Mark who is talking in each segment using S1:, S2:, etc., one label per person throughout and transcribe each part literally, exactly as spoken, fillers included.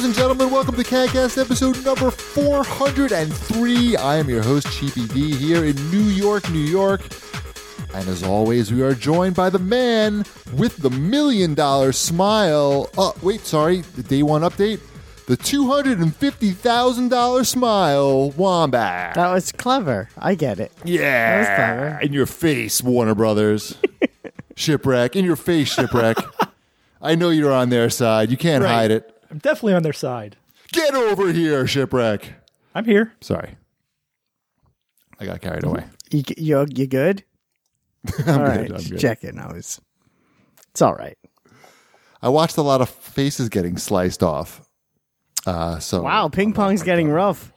S1: and gentlemen, welcome to CanCast episode number four hundred three. I am your host, Cheapy D, here in New York, New York. And as always, we are joined by the man with the million dollar smile. Oh, wait, sorry, the day one update. The two hundred fifty thousand dollars smile, Wombat.
S2: That was clever. I get it.
S1: Yeah.
S2: That was clever.
S1: In your face, Warner Brothers. Shipwreck. In your face, Shipwreck. I know you're on their side. You can't
S3: Right.
S1: hide it.
S3: I'm definitely on their side.
S1: Get over here, Shipwreck.
S3: I'm here.
S1: Sorry. I got carried away.
S2: You you, you good?
S1: I'm
S2: all
S1: good.
S2: right.
S1: I'm good.
S2: Check it. I was. It's all right.
S1: I watched a lot of faces getting sliced off. Uh, so
S2: Wow, ping pong's getting rough.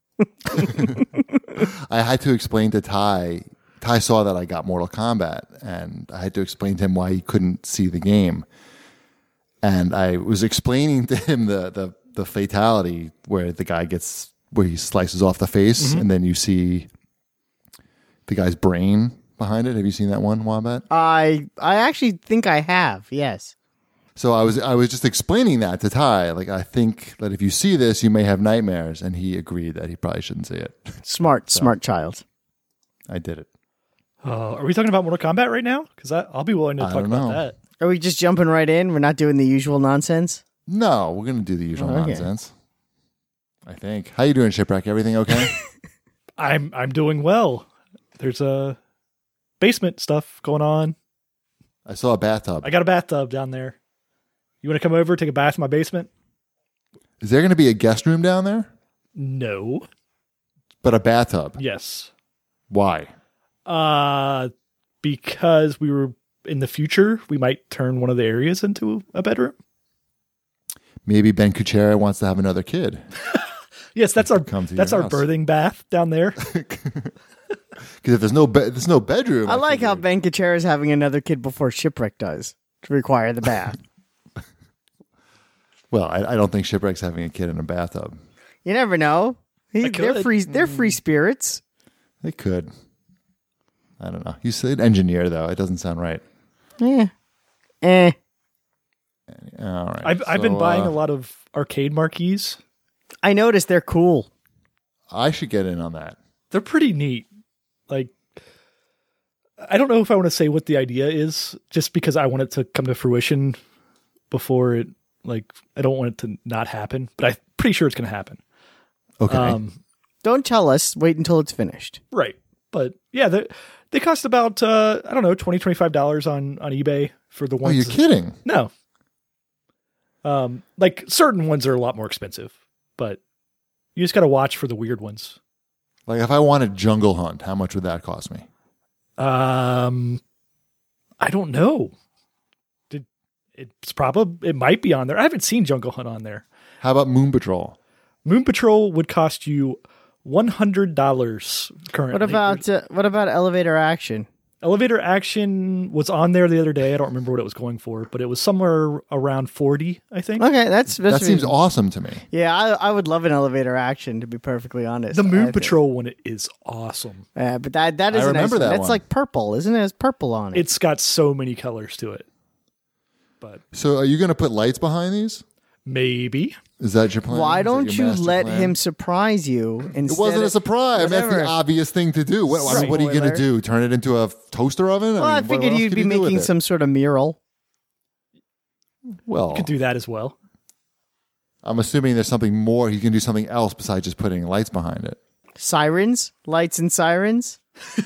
S1: I had to explain to Ty. Ty saw that I got Mortal Kombat, and I had to explain to him why he couldn't see the game. And I was explaining to him the the, the fatality where the guy gets where he slices off the face,
S2: Mm-hmm.
S1: and then you see the guy's brain behind it. Have you seen that one, Wombat?
S2: I I actually think I have. Yes.
S1: So I was I was just explaining that to Ty. Like, I think that if you see this, you may have nightmares, and he agreed that he probably shouldn't see it.
S2: Smart, smart child.
S1: I did it.
S3: Uh, are we talking about Mortal Kombat right now? Because I'll be willing to
S1: I
S3: talk
S1: don't
S3: about
S1: know.
S3: that.
S2: Are we just jumping right in? We're not doing the usual nonsense?
S1: No, we're gonna do the usual
S2: Okay.
S1: nonsense. I think. How you doing, Shipwreck? Everything okay?
S3: I'm I'm doing well. There's a basement stuff going on.
S1: I saw a bathtub.
S3: I got a bathtub down there. You want to come over, take a bath in my basement?
S1: Is there gonna be a guest room down there?
S3: No.
S1: But a bathtub.
S3: Yes.
S1: Why?
S3: Uh, because we were in the future, we might turn one of the areas into a bedroom.
S1: Maybe Ben Kuchera wants to have another kid.
S3: Yes, that's our
S1: Come to
S3: that's
S1: your
S3: our
S1: house.
S3: birthing bath down there.
S1: Because if there's no be- there's no bedroom.
S2: I like how
S1: figured-
S2: Ben Kuchera is having another kid before Shipwreck does to require the bath.
S1: Well, I, I don't think Shipwreck's having a kid in a bathtub.
S2: You never know. He,
S3: I
S2: they're
S3: could.
S2: free. They're free spirits.
S1: They could. I don't know. You said engineer though. It doesn't sound right.
S2: Yeah. Eh.
S1: All right.
S3: I've I've
S1: So,
S3: been buying
S1: uh,
S3: a lot of arcade marquees.
S2: I noticed they're cool.
S1: I should get in on that.
S3: They're pretty neat. Like, I don't know if I want to say what the idea is, just because I want it to come to fruition before it. Like, I don't want it to not happen, but I'm pretty sure it's going to happen.
S1: Okay.
S3: Um,
S2: Don't tell us. Wait until it's finished.
S3: right. But yeah, they they cost about uh, I don't know twenty, twenty-five dollars on on eBay for the
S1: oh,
S3: ones.
S1: you're kidding.
S3: No. Um, like certain ones are a lot more expensive, but you just got to watch for the weird ones.
S1: Like, if I wanted Jungle Hunt, how much would that cost me?
S3: Um, I don't know. Did it's probably it might be on there. I haven't seen Jungle Hunt on there.
S1: How about Moon Patrol?
S3: Moon Patrol would cost you one hundred dollars currently.
S2: What about uh, what about elevator action?
S3: Elevator Action was on there the other day. I don't remember what it was going for, but it was somewhere around forty, I think.
S2: Okay, that's, that's
S1: That seems
S2: reasonable.
S1: awesome to me.
S2: Yeah, I, I would love an elevator action, to be perfectly honest.
S3: The
S2: I
S3: Moon
S2: think.
S3: Patrol one is awesome.
S2: Yeah, but that that is
S1: I
S2: a nice
S1: remember
S2: one.
S1: that
S2: That's
S1: one.
S2: like purple, isn't it? It's purple on it.
S3: It's got so many colors to it. But
S1: So, are you going to put lights behind these?
S3: maybe.
S1: Is that your plan?
S2: Why
S1: Is that
S2: don't
S1: your
S2: you
S1: master
S2: let
S1: plan?
S2: him surprise you?
S1: It wasn't a surprise. I mean, that's
S2: whatever.
S1: the obvious thing to do. What, I mean, what are you going to
S2: Spoiler.
S1: do? Turn it into a toaster oven?
S2: Well, I
S1: mean, what
S2: figured
S1: else
S2: you'd
S1: could
S2: be
S1: you do with
S2: making
S1: it?
S2: some sort of mural.
S1: Well,
S3: Could do that as well.
S1: I'm assuming there's something more. He can do something else besides just putting lights behind it.
S2: Sirens, lights and sirens.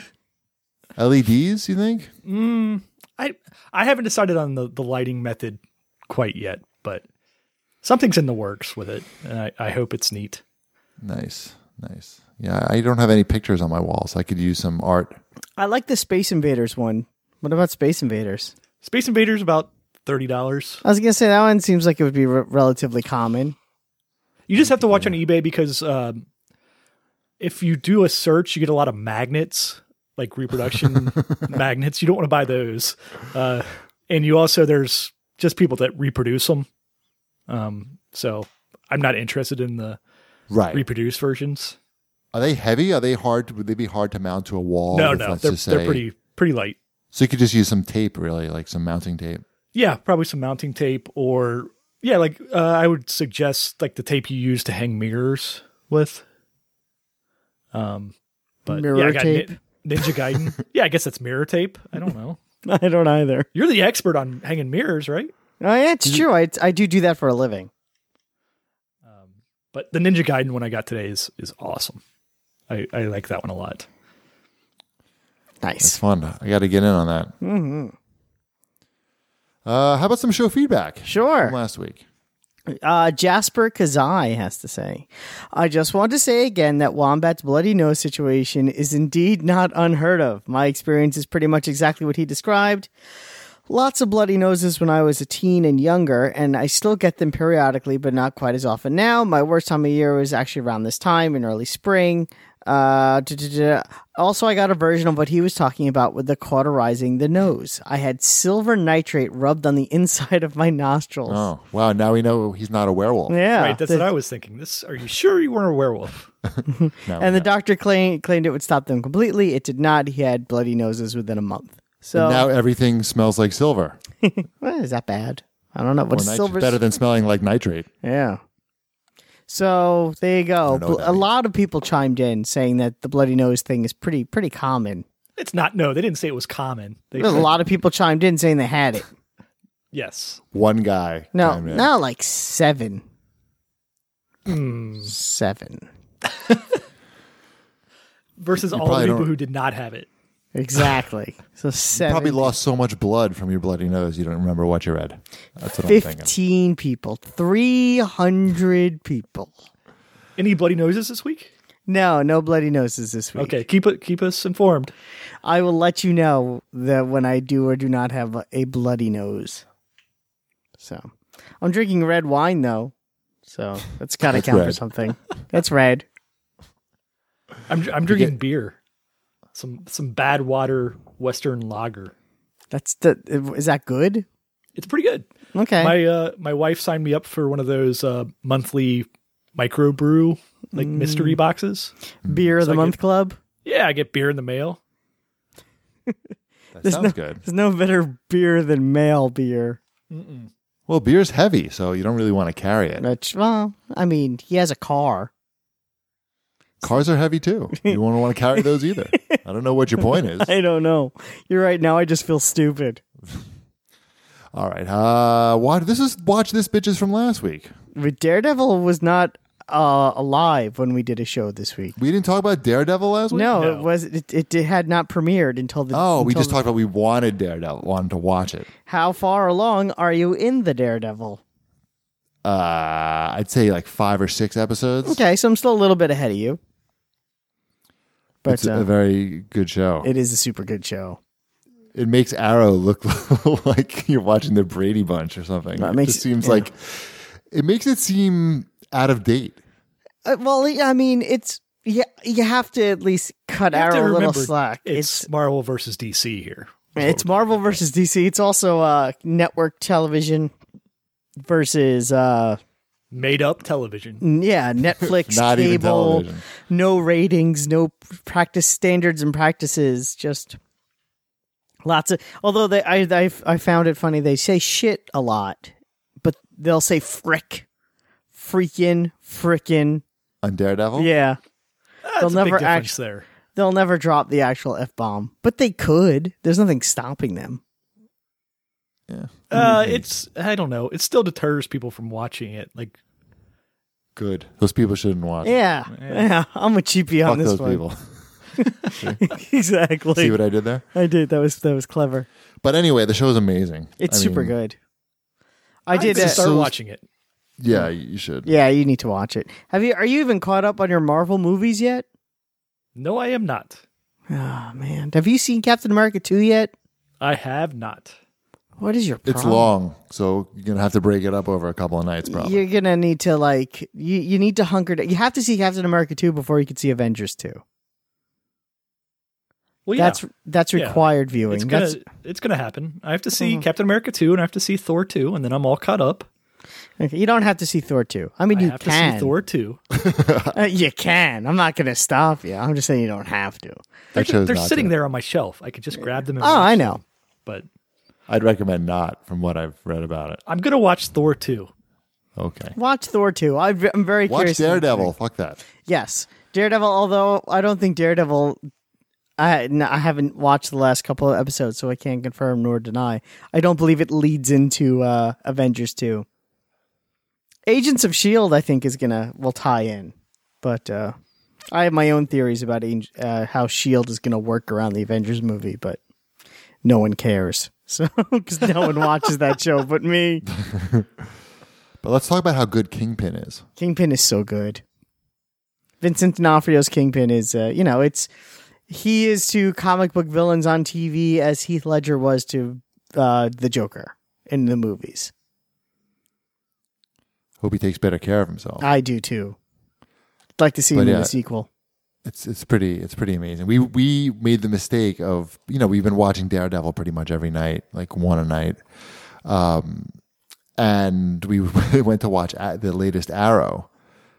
S1: L E Ds, you think?
S3: Mm, I I haven't decided on the, the lighting method quite yet, but something's in the works with it, and I, I hope it's neat.
S1: Nice, nice. Yeah, I don't have any pictures on my wall, so I could use some art.
S2: I like the Space Invaders one. What about Space Invaders?
S3: Space Invaders about thirty dollars.
S2: I was gonna say that one seems like it would be re- relatively common.
S3: You just have to watch on eBay because um, if you do a search, you get a lot of magnets, like reproduction magnets. You don't want to buy those, uh, and you also there's just people that reproduce them. Um, so I'm not interested in the
S1: Right.
S3: reproduced versions.
S1: Are they heavy? Are they hard? To, would they be hard to mount to a wall?
S3: no,
S1: if,
S3: no,
S1: let's
S3: they're
S1: just
S3: they're
S1: say-
S3: pretty pretty light.
S1: So you could just use some tape, really, like some mounting tape.
S3: Yeah, probably some mounting tape or Yeah, like uh, I would suggest like the tape you use to hang mirrors with. Um, but
S2: Mirror
S3: yeah, I got
S2: tape?
S3: Ni- Ninja Gaiden. Yeah, I guess that's mirror tape. I don't know.
S2: I don't either.
S3: You're the expert on hanging mirrors, right?
S2: Oh, yeah, it's true. I, I do do that for a living.
S3: Um, but the Ninja Gaiden one I got today is is awesome. I, I like that one a lot.
S2: Nice.
S1: It's fun. I got to get in on that.
S2: Mm-hmm.
S1: Uh, how about some show feedback
S2: Sure.
S1: from last week?
S2: Uh, Jasper Kazai has to say, I just want to say again that Wombat's bloody nose situation is indeed not unheard of. My experience is pretty much exactly what he described. Lots of bloody noses when I was a teen and younger, and I still get them periodically, but not quite as often now. My worst time of year was actually around this time in early spring. Uh, duh, duh, duh. Also, I got a version of what he was talking about with the cauterizing the nose. I had silver nitrate rubbed on the inside of my nostrils.
S1: Oh, wow. Now we know he's not a werewolf.
S2: Yeah,
S3: Right, that's
S2: the-
S3: what I was thinking. This, are you sure you weren't a werewolf?
S1: Now
S2: and
S1: we
S2: the
S1: know.
S2: doctor claimed claimed it would stop them completely. It did not. He had bloody noses within a month. So
S1: And now everything smells like silver.
S2: well, is that bad? I don't know.
S1: Well,
S2: What's
S1: nit-
S2: silver?
S1: better than smelling like nitrate.
S2: Yeah. So there you go.
S1: I don't know what
S2: Bl-
S1: that
S2: A
S1: means.
S2: lot of people chimed in saying that the bloody nose thing is pretty pretty common.
S3: It's not. No, they didn't say it was common. They
S2: There's a
S3: said,
S2: lot of people chimed in saying they had it.
S3: yes.
S1: One guy.
S2: No,
S1: chimed in.
S2: no, like seven,
S3: Hmm.
S2: seven.
S3: Versus all the
S1: probably
S3: people
S1: don't-
S3: who did not have it.
S2: Exactly. So
S1: You
S2: seven.
S1: probably lost so much blood from your bloody nose you don't remember what you read. That's what I'm thinking.
S2: Fifteen people. Three hundred people.
S3: Any bloody noses this week?
S2: No, no bloody noses this week.
S3: Okay, keep it. Keep us informed.
S2: I will let you know that when I do or do not have a, a bloody nose. So, I'm drinking red wine though, so that's got to
S1: That's
S2: count for
S1: red.
S2: something. That's red.
S3: I'm I'm drinking beer. Some some bad water Western lager.
S2: That's the. Is that good?
S3: It's pretty good.
S2: Okay.
S3: My uh my wife signed me up for one of those uh monthly microbrew like mystery boxes.
S2: Beer of
S3: So
S2: the
S3: I
S2: month
S3: get-
S2: club.
S3: Yeah, I get beer in the mail.
S1: That
S2: There's
S1: sounds
S2: no,
S1: good.
S2: There's no better beer than male beer.
S1: Well, beer's heavy, so you don't really want to carry it.
S2: Which, well, I mean, he has a car.
S1: Cars are heavy too. You won't want to carry those either. I don't know what your point is.
S2: I don't know. You're right. Now I just feel stupid.
S1: All right. Uh, watch, this is Watch This Bitches from last week.
S2: But Daredevil was not uh, alive when we did a show this week.
S1: We didn't talk about Daredevil last week?
S2: No,
S3: No.
S2: it was. It, it did- had not premiered until the.
S1: Oh, we
S2: until
S1: just
S2: the-
S1: talked about we wanted Daredevil, wanted to watch it.
S2: How far along are you in the Daredevil?
S1: Uh, I'd say like five or six episodes.
S2: Okay, so I'm still a little bit ahead of you. But
S1: It's
S2: uh,
S1: a very good show. It,
S2: it is a super good show.
S1: it makes Arrow look like you're watching the Brady Bunch or something.
S2: That
S1: It
S2: makes
S1: just
S2: it-
S1: seems
S2: yeah.
S1: like it makes it seem out of date.
S2: Uh, well, I mean, it's yeah. You have to at least cut
S3: You have to
S2: Arrow a little
S3: remember,
S2: slack.
S3: It's,
S2: It's
S3: Marvel versus D C here.
S2: it's Marvel versus D C. It's also uh, network television versus uh,
S3: Made up television.
S2: n- yeah, Netflix,
S1: Not even
S2: cable,
S1: television.
S2: no ratings, no practice standards and practices, just lots of. Although they, I, I, I found it funny. They say shit a lot, but they'll say frick, freaking, frickin'.
S1: On Daredevil?
S2: Yeah,
S3: That's
S2: They'll
S3: a
S2: never
S3: big difference
S2: act-
S3: there.
S2: they'll never drop the actual f bomb, but they could. There's nothing stopping them.
S1: Yeah.
S3: Uh, it's I don't know. It still deters people from watching it. Like
S1: Good. Those people shouldn't watch. it.
S2: Yeah, yeah. I'm a cheapie
S1: Fuck
S2: on this
S1: those
S2: one.
S1: people.
S2: Exactly.
S1: See what I did there?
S2: I did. That was that was clever.
S1: But anyway, the show's amazing.
S2: It's
S1: I
S2: super
S1: mean,
S2: good. I
S3: I'd
S2: did.
S3: say
S2: Uh,
S3: start
S1: so-
S3: watching it.
S1: Yeah, you should.
S2: yeah, you need to watch it. Have you? Are you even caught up on your Marvel movies yet?
S3: No, I am not.
S2: Oh man, have you seen Captain America two yet?
S3: I have not.
S2: What is your problem?
S1: It's long, so you're gonna have to break it up over a couple of nights, probably.
S2: You're gonna need to like you. You need to hunker down. You have to see Captain America two before you can see Avengers two.
S3: Well, yeah,
S2: That's that's
S3: Yeah.
S2: required viewing.
S3: it's gonna
S2: That's
S3: it's gonna happen. I have to see
S2: Mhm.
S3: Captain America two, and I have to see Thor two, and then I'm all caught up.
S2: okay, you don't have to see Thor two. I mean,
S3: I
S2: you
S3: have
S2: can.
S3: to see Thor two.
S2: Uh, you can. I'm not gonna stop you. I'm just saying you don't have to.
S3: They're,
S1: I chose
S3: they're
S1: not
S3: sitting
S1: to.
S3: there on my shelf. I could just grab them. And
S2: Oh,
S3: watch
S2: I
S3: them.
S2: know.
S3: But
S1: I'd recommend not, from what I've read about it.
S3: I'm gonna watch Thor two.
S1: Okay.
S2: Watch Thor two. I've- I'm very
S1: Watch
S2: curious. to know what you
S1: Daredevil.
S2: think.
S1: Fuck that.
S2: Yes, Daredevil. Although I don't think Daredevil. I no, I haven't watched the last couple of episodes, so I can't confirm nor deny. I don't believe it leads into uh, Avengers two. Agents of S H I E L D, I think, is gonna will tie in, but uh, I have my own theories about uh, how S H I E L D is gonna work around the Avengers movie, but no one cares, so because no one watches that show but me.
S1: But let's talk about how good Kingpin is.
S2: Kingpin is so good. Vincent D'Onofrio's Kingpin is, uh, you know, it's he is to comic book villains on T V as Heath Ledger was to uh, the Joker in the movies.
S1: Hope he takes better care of himself.
S2: I do too. I'd like to see
S1: But
S2: him in
S1: yeah,
S2: the sequel.
S1: It's it's pretty it's pretty amazing. We we made the mistake of you know we've been watching Daredevil pretty much every night, like one a night, um, and we went to watch the latest Arrow.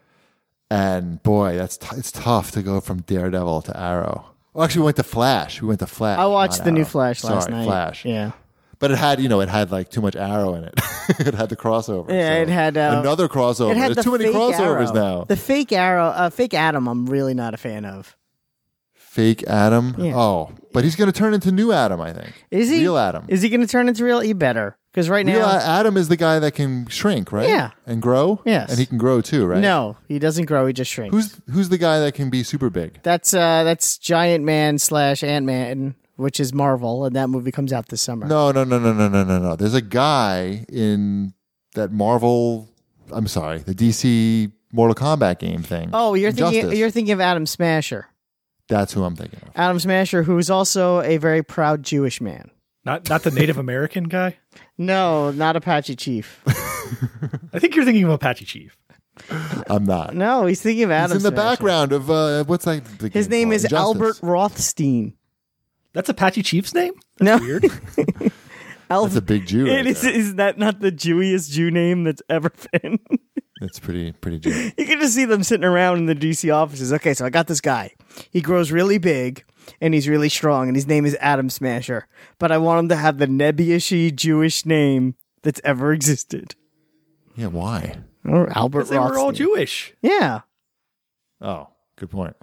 S1: And boy, that's t- it's tough to go from Daredevil to Arrow. Well, actually, we went to Flash. We went to Flash.
S2: I watched
S1: not
S2: the new
S1: Arrow.
S2: Flash last
S1: Sorry,
S2: night.
S1: Flash.
S2: Yeah.
S1: But it had, you know, it had like too much Arrow in it. It had the crossover.
S2: Yeah,
S1: so.
S2: it had, uh,
S1: another crossover.
S2: It had
S1: There's
S2: the
S1: too many
S2: fake
S1: crossovers
S2: Arrow.
S1: now.
S2: The fake Arrow, uh, fake Adam, I'm really not a fan of.
S1: Fake Adam.
S2: Yeah.
S1: Oh, but he's going to turn into new Adam, I think.
S2: Is he?
S1: Real Adam.
S2: Is he going to turn into real? He better. Because right
S1: Real
S2: now.
S1: A- Adam is the guy that can shrink, right?
S2: Yeah.
S1: And grow?
S2: Yes.
S1: And he can grow too, right?
S2: No, he doesn't grow. He just shrinks.
S1: Who's who's the guy that can be super big?
S2: That's uh, that's Giant Man slash Ant Man, which is Marvel, and that movie comes out this summer.
S1: No, no, no, no, no, no, no, no. There's a guy in that Marvel, I'm sorry, the D C Mortal Kombat game thing.
S2: Oh, you're thinking
S1: Injustice.
S2: you're thinking of Adam Smasher.
S1: That's who I'm thinking of.
S2: Adam Smasher, who's also a very proud Jewish man.
S3: Not not the Native American guy.
S2: No, not Apache Chief.
S3: I think you're thinking of Apache Chief.
S1: I'm not.
S2: No, he's thinking of Adam
S1: He's in the
S2: Smasher.
S1: background of uh, what's that? the
S2: His
S1: game
S2: name
S1: called?
S2: is
S1: Injustice.
S2: Albert Rothstein.
S3: That's Apache Chief's name?
S2: No,
S3: Weird.
S2: Al-
S1: That's a big Jew.
S2: It
S1: right
S2: is,
S1: there.
S2: is that not the Jewiest Jew name that's ever been?
S1: It's pretty pretty Jew.
S2: You can just see them sitting around in the D C offices. Okay, so I got this guy. He grows really big, and he's really strong, and his name is Adam Smasher. But I want him to have the nebbish Jewish name that's ever existed.
S1: Yeah, why?
S2: Or Albert
S3: They were all
S2: Rothstein.
S3: Jewish.
S2: Yeah.
S1: Oh, good point.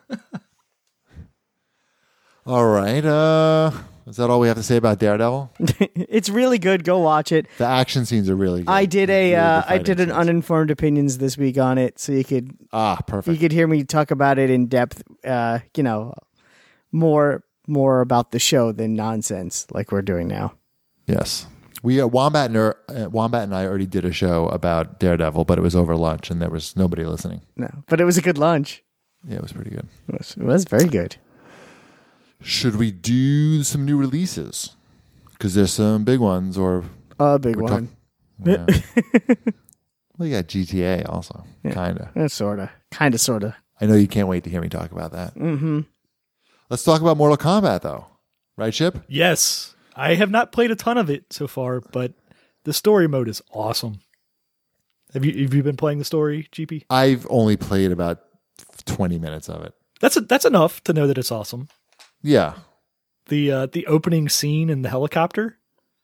S1: All right. Uh, is that all we have to say about Daredevil?
S2: It's really good. Go watch it.
S1: The action scenes are really good.
S2: I did a
S1: Really
S2: uh,
S1: good
S2: I
S1: fighting
S2: did an
S1: scenes.
S2: uninformed opinions this week on it, so you could
S1: Ah,
S2: you
S1: perfect.
S2: could hear me talk about it in depth. Uh, you know, more more about the show than nonsense like we're doing now.
S1: Yes. We uh, Wombat and, er, uh, Wombat and I already did a show about Daredevil, but it was over lunch and there was nobody listening.
S2: No, but it was a good lunch.
S1: Yeah, it was pretty good.
S2: It was, it was very good.
S1: Should we do some new releases? Because there's some big ones, or
S2: A big
S1: We're
S2: one.
S1: yeah. Well, you got G T A also,
S2: Yeah.
S1: kind of.
S2: That's sort of, kind of, sort of.
S1: I know you can't wait to hear me talk about that.
S2: Mm-hmm.
S1: Let's talk about Mortal Kombat, though. Right, Chip?
S3: Yes. I have not played a ton of it so far, but the story mode is awesome. Have you have you been playing the story, G P?
S1: I've only played about twenty minutes of it.
S3: That's a, that's enough to know that it's awesome.
S1: Yeah.
S3: The uh, the opening scene in the helicopter.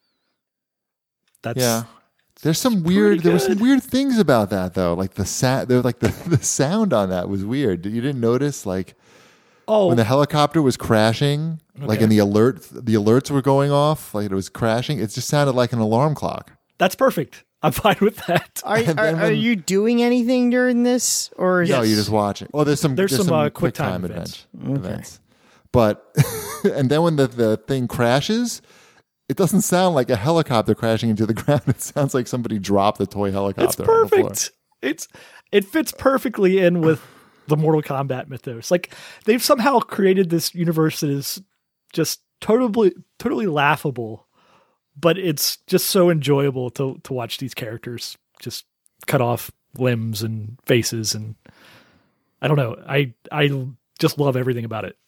S3: That's
S1: Yeah. There's some
S3: pretty
S1: weird. There were some
S3: good.
S1: weird things about that though. Like the sound. There, like the, the sound on that was weird. You didn't notice, like
S3: oh
S1: when the helicopter was crashing, like
S3: Okay.
S1: and the alert, the alerts were going off, like it was crashing. It just sounded like an alarm clock.
S3: that's perfect. I'm fine with that.
S2: Are,
S1: And
S2: are,
S1: then
S2: are
S1: when-
S2: you doing anything during this, or is
S1: No,
S3: Yes.
S1: you just watch it. Oh, there's some.
S3: There's
S1: There's,
S3: some,
S1: some,
S3: uh,
S1: quick
S3: QuickTime
S1: time
S3: events.
S1: events. events. But and then when the, the thing crashes, it doesn't sound like a helicopter crashing into the ground. It sounds like somebody dropped the toy helicopter.
S3: It's
S1: on the floor.
S3: perfect. It's it fits perfectly in with the Mortal Kombat mythos. Like they've somehow created this universe that is just totally totally laughable, but it's just so enjoyable to to watch these characters just cut off limbs and faces, and I don't know. I I just love everything about it.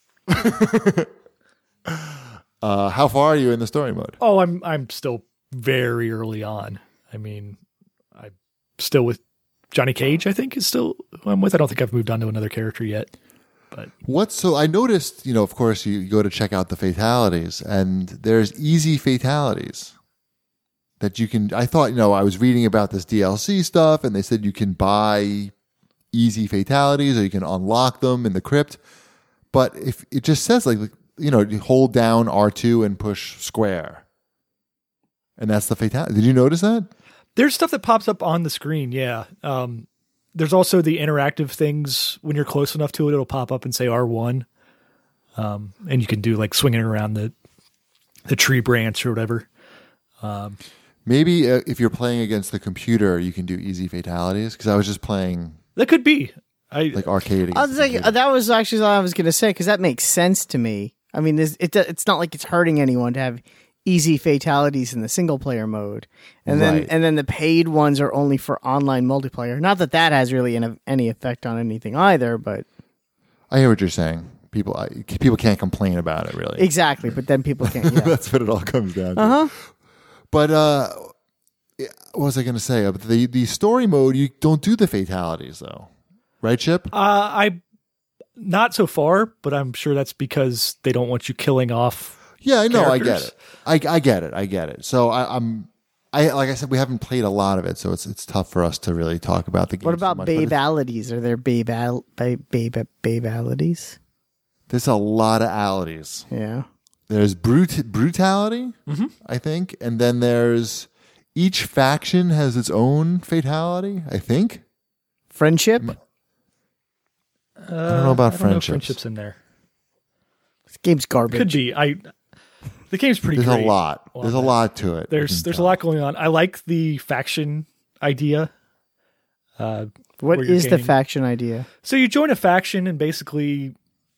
S1: Uh, how far are you in the story mode?
S3: Oh, I'm I'm still very early on. I mean, I'm still with Johnny Cage, I think, is still who I'm with. I don't think I've moved on to another character yet. But
S1: What? So I noticed, you know, of course, you go to check out the fatalities, and there's easy fatalities. that you can. I thought, you know, I was reading about this D L C stuff, and they said you can buy easy fatalities or you can unlock them in the crypt. But if it just says like, you know, you hold down R two and push square, and that's the fatality. Did you notice that?
S3: There's stuff that pops up on the screen. Yeah. Um, there's also the interactive things when you're close enough to it, it'll pop up and say R one. Um, and you can do like swinging around the, the tree branch or whatever. Um,
S1: Maybe uh, if you're playing against the computer, you can do easy fatalities. Because I was just playing
S3: that could be I
S1: like arcade.
S2: I was like, that was actually what I was going to say because that makes sense to me. I mean, this, it it's not like it's hurting anyone to have easy fatalities in the single player mode, and then
S1: Right.
S2: and then the paid ones are only for online multiplayer. Not that that has really an, any effect on anything either, but
S1: I hear what you're saying. People, I, people can't complain about it really.
S2: exactly. But then people can't. Yeah.
S1: That's what it all comes down to.
S2: Uh huh.
S1: But uh, what was I going to say? Uh, The the story mode, you don't do the fatalities though, right, Chip?
S3: Uh, I not so far, but I'm sure that's because they don't want you killing off.
S1: Yeah, I know. I get
S3: characters.
S1: it. I, I get it. I get it. So I, I'm, I like I said, we haven't played a lot of it, so it's it's tough for us to really talk about the game.
S2: What
S1: so
S2: about
S1: much, but it's-
S2: babalities? Are there babal babe babe babalities?
S1: There's a lot of alities.
S2: Yeah.
S1: There's brut- brutality,
S3: Mm-hmm.
S1: I think, and then there's each faction has its own fatality. I think.
S2: Friendship.
S3: Uh,
S1: I don't know about
S3: I don't know if
S1: friendships.
S3: friendships in there.
S2: This game's garbage.
S3: Could be. I. The game's pretty.
S1: There's
S3: great
S1: a lot.
S3: on
S1: There's a
S3: that.
S1: lot to it. I
S3: There's
S1: can
S3: there's a
S1: tell.
S3: lot going on. I like the faction idea. Uh,
S2: What
S3: where you're
S2: is the
S3: gaining-
S2: faction idea?
S3: So you join a faction and basically,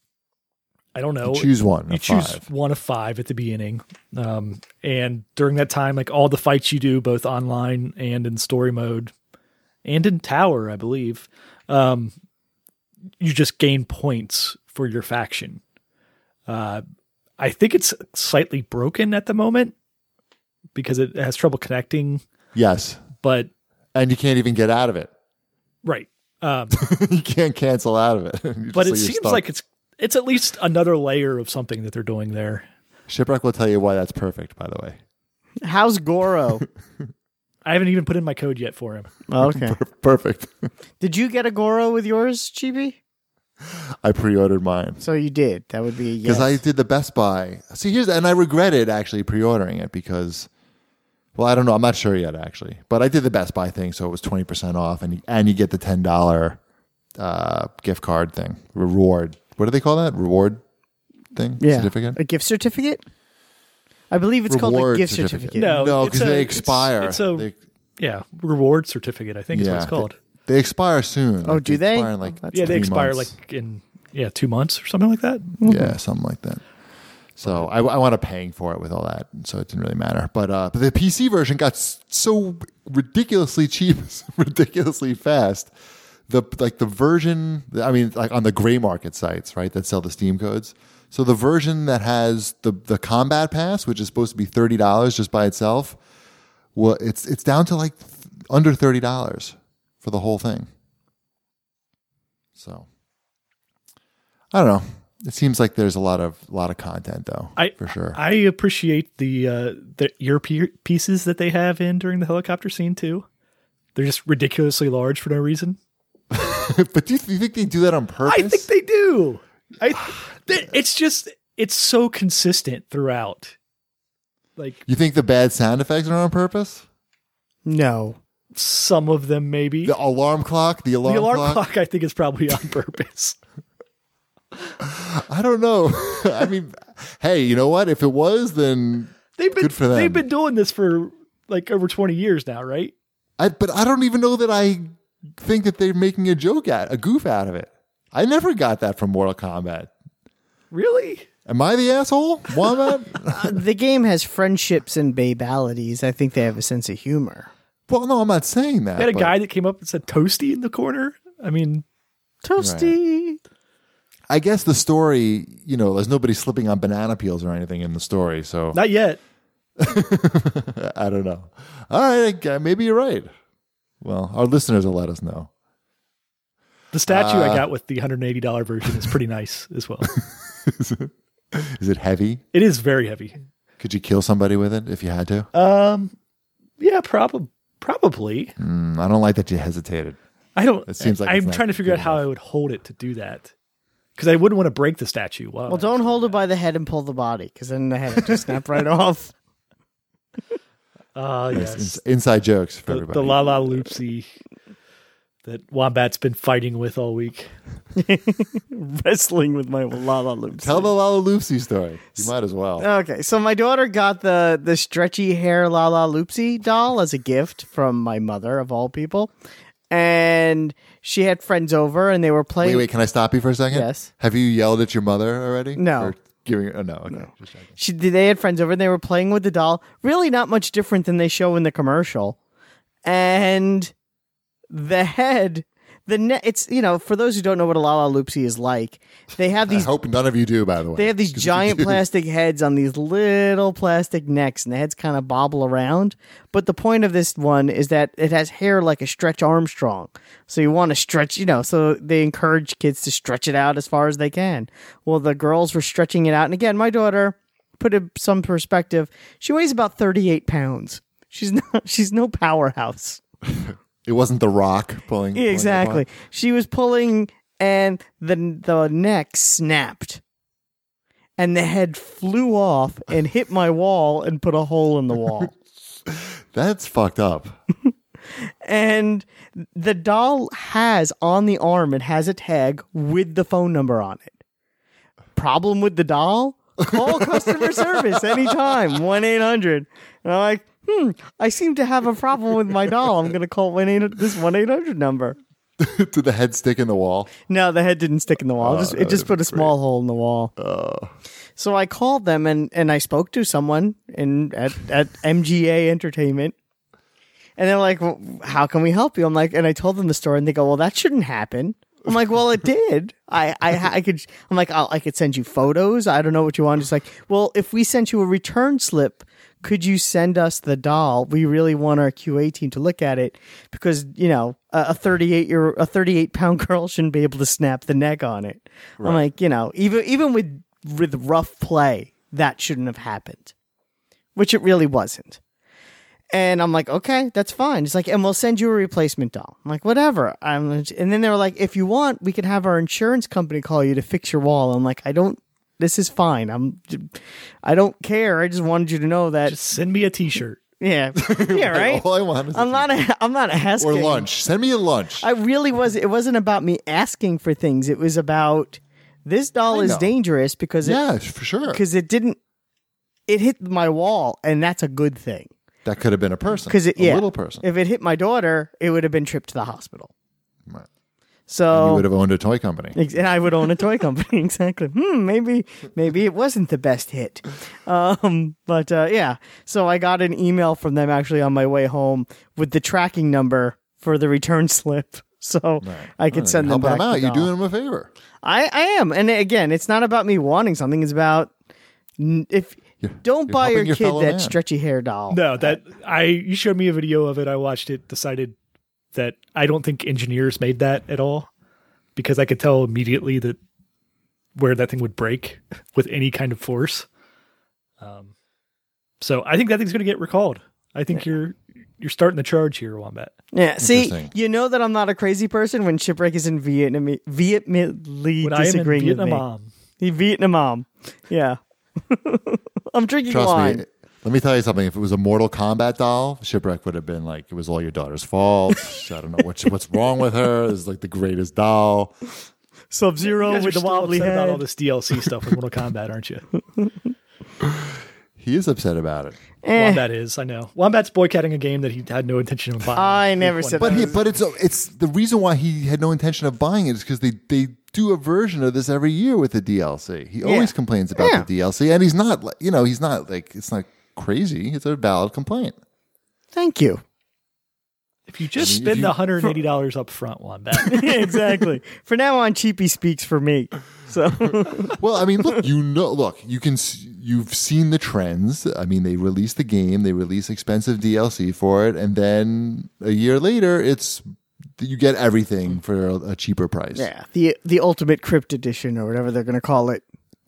S3: I don't know.
S1: You choose one.
S3: You
S1: of
S3: choose
S1: five.
S3: one of five at the beginning, um, and during that time, like all the fights you do, both online and in story mode, and in tower, I believe, um, you just gain points for your faction. Uh, I think it's slightly broken at the moment because it has trouble connecting.
S1: Yes,
S3: But
S1: and you can't even get out of it.
S3: right, um,
S1: You can't cancel out of it. You're just
S3: but it
S1: you're
S3: seems
S1: stuck.
S3: like it's it's at least another layer of something that they're doing there.
S1: Shipwreck will tell you why that's perfect. By the way,
S2: How's Goro?
S3: I haven't even put in my code yet for him.
S2: Oh, okay.
S1: perfect.
S2: Did you get a Goro with yours, Chibi?
S1: I pre-ordered mine
S2: So you did. That would be a yes.
S1: because I did the Best Buy. See, here's and I regretted actually pre-ordering it because, well, I don't know. I'm not sure yet actually, but I did the Best Buy thing, so it was twenty percent off, and and you get the ten dollar uh, gift card thing, reward. What do they call that? Reward thing?
S2: yeah.
S1: Certificate?
S2: A gift certificate? I believe it's called a
S1: Reward
S2: gift
S1: certificate.
S2: certificate.
S3: No,
S1: No,
S3: it's
S1: because
S3: a-
S1: they
S3: it's-
S1: expire.
S3: it's a-
S1: they,
S3: Yeah, reward certificate, I think is what it's
S1: they-
S3: called.
S1: They, expire soon.
S2: Oh,
S1: Like,
S2: do they?
S1: Expire in like
S2: Oh, that's
S3: Yeah, they
S1: three
S3: expire
S1: months.
S3: like in yeah two months or something like that.
S1: Yeah, something like that. So I, I wound up paying for it with all that, so it didn't really matter. But uh, but the P C version got s- so ridiculously cheap, ridiculously fast. The like the version, I mean, like on the gray market sites, right, that sell the Steam codes. So the version that has the the combat pass, which is supposed to be thirty dollars just by itself, well, it's it's down to like th- under thirty dollars for the whole thing. So I don't know. It seems like there's a lot of lot of content though,
S3: I
S1: for sure.
S3: I appreciate the uh, the earpieces that they have in during the helicopter scene too. They're just ridiculously large for no reason.
S1: But do you, do you think they do that on purpose?
S3: I think they do. I th- it's just it's so consistent throughout. Like
S1: You think the bad sound effects are on purpose?
S2: No.
S3: some of them maybe.
S1: The alarm clock, the alarm,
S3: the alarm
S1: clock.
S3: clock, I think, is probably on purpose.
S1: I don't know. I mean, hey, you know what? If it was, then
S3: They've been
S1: Good for them.
S3: they've been doing this for like over twenty years now, right?
S1: I. But I don't even know that I think that they're making a joke at a goof out of it. I never got that from Mortal Kombat.
S3: Really?
S1: Am I the asshole, Wombat?
S2: Uh, the game has friendships and babalities. I think they have a sense of humor.
S1: Well, no, I'm not saying that.
S3: They had a
S1: but
S3: guy that came up and said "toasty" in the corner. I mean,
S2: Toasty.
S1: I guess the story, you know, there's nobody slipping on banana peels or anything in the story, so
S3: not yet.
S1: I don't know. All right, I gu- maybe you're right. Well, our listeners will let us know.
S3: The statue
S1: Uh,
S3: I got with the one hundred eighty dollars version is pretty nice as well.
S1: Is it heavy?
S3: It is very heavy.
S1: Could you kill somebody with it if you had to?
S3: Um, Yeah, probably. Probably.
S1: Mm, I don't like that you hesitated.
S3: I don't.
S1: It seems like
S3: I'm
S1: it's not
S3: trying to figure out
S1: good
S3: how
S1: enough.
S3: I would hold it to do that. Because I wouldn't want to break the statue. Wow.
S2: Well, don't hold it by the head and pull the body, because then the head will just snap right off.
S3: Ah,
S1: Nice.
S3: yes.
S1: Ins- inside jokes for
S3: The,
S1: everybody.
S3: the La La Loopsy that Wombat's been fighting with all week.
S2: Wrestling with my Lala Loops.
S1: Tell the Lala Loopsy story. You might as well.
S2: Okay, so my daughter got the the stretchy hair Lala Loopsy doll as a gift from my mother, of all people. And she had friends over, and they were playing.
S1: Wait, wait. Can I stop you for a second?
S2: Yes.
S1: Have you yelled at your mother already?
S2: No.
S1: Or giving? Oh no. Okay. Just checking.
S2: She, they had friends over, and they were playing with the doll. Really, not much different than they show in the commercial. And the head, the ne- it's you know, for those who don't know what a Lala Loopsy is like, they have
S1: I
S2: these
S1: hope none of you do. By the way,
S2: They have these
S1: 'Cause if you
S2: giant
S1: do-
S2: plastic heads on these little plastic necks, and the heads kind of bobble around. But the point of this one is that it has hair like a Stretch Armstrong. So you want to stretch, you know, so they encourage kids to stretch it out as far as they can. Well, the girls were stretching it out. And again, my daughter, put it some perspective, she weighs about thirty-eight pounds. She's not, she's no powerhouse.
S1: It wasn't the Rock pulling. pulling
S2: Exactly.
S1: apart.
S2: She was pulling, and the the neck snapped, and the head flew off and hit my wall and put a hole in the wall.
S1: That's fucked up.
S2: And the doll has on the arm, it has a tag with the phone number on it. Problem with the doll? Call customer service anytime, one eight hundred. And I'm like, hmm, I seem to have a problem with my doll. I'm going to call one eight hundred this one eight hundred number.
S1: Did the head stick in the wall?
S2: No, the head didn't stick in the wall.
S1: Oh,
S2: just,
S1: that
S2: it just
S1: would've
S2: put a
S1: been
S2: small hole in the wall.
S1: Oh.
S2: So I called them and, and I spoke to someone in at, at M G A Entertainment. And they're like, well, how can we help you? I'm like, and I told them the story, and they go, well, that shouldn't happen. I'm like, well, it did. I, I, I could, I'm like, I'll, I could send you photos. I don't know what you want. It's like, well, if we sent you a return slip, could you send us the doll? We really want our Q A team to look at it because, you know, a thirty-eight year, a thirty-eight pound girl shouldn't be able to snap the neck on it.
S1: Right.
S2: I'm like, you know, even, even with, with rough play, that shouldn't have happened, which it really wasn't. And I'm like, okay, that's fine. It's like, and we'll send you a replacement doll. I'm like, whatever. I'm, and then they were like, if you want, we can have our insurance company call you to fix your wall. I'm like, I don't, this is fine. I'm, I don't care. I just wanted you to know that.
S3: Just send me a T-shirt.
S2: Yeah. Yeah, right?
S1: All I want is a
S2: I'm not, a, I'm not asking.
S1: or lunch. Send me a lunch.
S2: I really was, it wasn't about me asking for things. It was about, this doll
S1: I
S2: is
S1: know.
S2: dangerous because it,
S1: yeah, for sure.
S2: because it didn't, it hit my wall, and that's a good thing.
S1: That could have been a person.
S2: Because it,
S1: a
S2: yeah,
S1: little person.
S2: if it hit my daughter, it would have been tripped to the hospital.
S1: Right. You
S2: So,
S1: would have owned a toy company.
S2: ex- and I would own a toy company. Exactly. Hmm. Maybe, maybe it wasn't the best hit. Um. But uh, yeah. So I got an email from them actually on my way home with the tracking number for the return slip, so
S1: Right.
S2: I could
S1: Right.
S2: send them
S1: Helping
S2: back.
S1: them out.
S2: the
S1: You're
S2: doll.
S1: doing them a favor.
S2: I, I am, and again, it's not about me wanting something. It's about n- if
S1: You're-
S2: don't
S1: you're
S2: buy your
S1: helping your
S2: kid
S1: fellow
S2: that
S1: man.
S2: stretchy hair doll.
S3: No, that I you showed me a video of it. I watched it. Decided that I don't think engineers made that at all because I could tell immediately that where that thing would break with any kind of force. Um, so I think that thing's going to get recalled. I think you're you're starting the charge here, Wombat.
S2: Yeah, see,
S1: Interesting.
S2: you know that I'm not a crazy person when Shipwreck is in Vietnam, vehemently
S3: When I am in
S2: disagreeing with me.
S3: Vietnam,
S2: He Vietnam. Yeah. I'm drinking
S1: Trust
S2: wine.
S1: me. Let me tell you something. If it was a Mortal Kombat doll, Shipwreck would have been like, it was all your daughter's fault. I don't know what, what's wrong with her. This is like the greatest doll.
S2: Sub
S3: you
S2: Zero
S3: guys are
S2: with the
S3: still
S2: wobbly
S3: upset about all
S2: head.
S3: this D L C stuff with Mortal Kombat, aren't you?
S1: He is upset about it.
S2: Eh,
S3: Wombat is. I know. Wombat's boycotting a game that he had no intention of buying.
S2: I never said
S1: But
S2: that.
S1: he, but it's it's the reason why he had no intention of buying it is because they they do a version of this every year with the D L C. He always complains about
S2: Yeah.
S1: the D L C, and he's not like you know he's not like it's not crazy. It's a valid complaint.
S2: Thank you.
S3: If you just
S1: I mean, if
S3: spend
S1: you-
S3: the one hundred eighty dollars up front, Wombat.
S2: Yeah, exactly. For now on, Cheapy speaks for me. So
S1: Well, I mean, look, you know, look, you can, s- you've seen the trends. I mean, they release the game, they release expensive D L C for it, and then a year later, it's you get everything for a, a cheaper price.
S2: yeah, the the Ultimate Crypt Edition or whatever they're going to call it.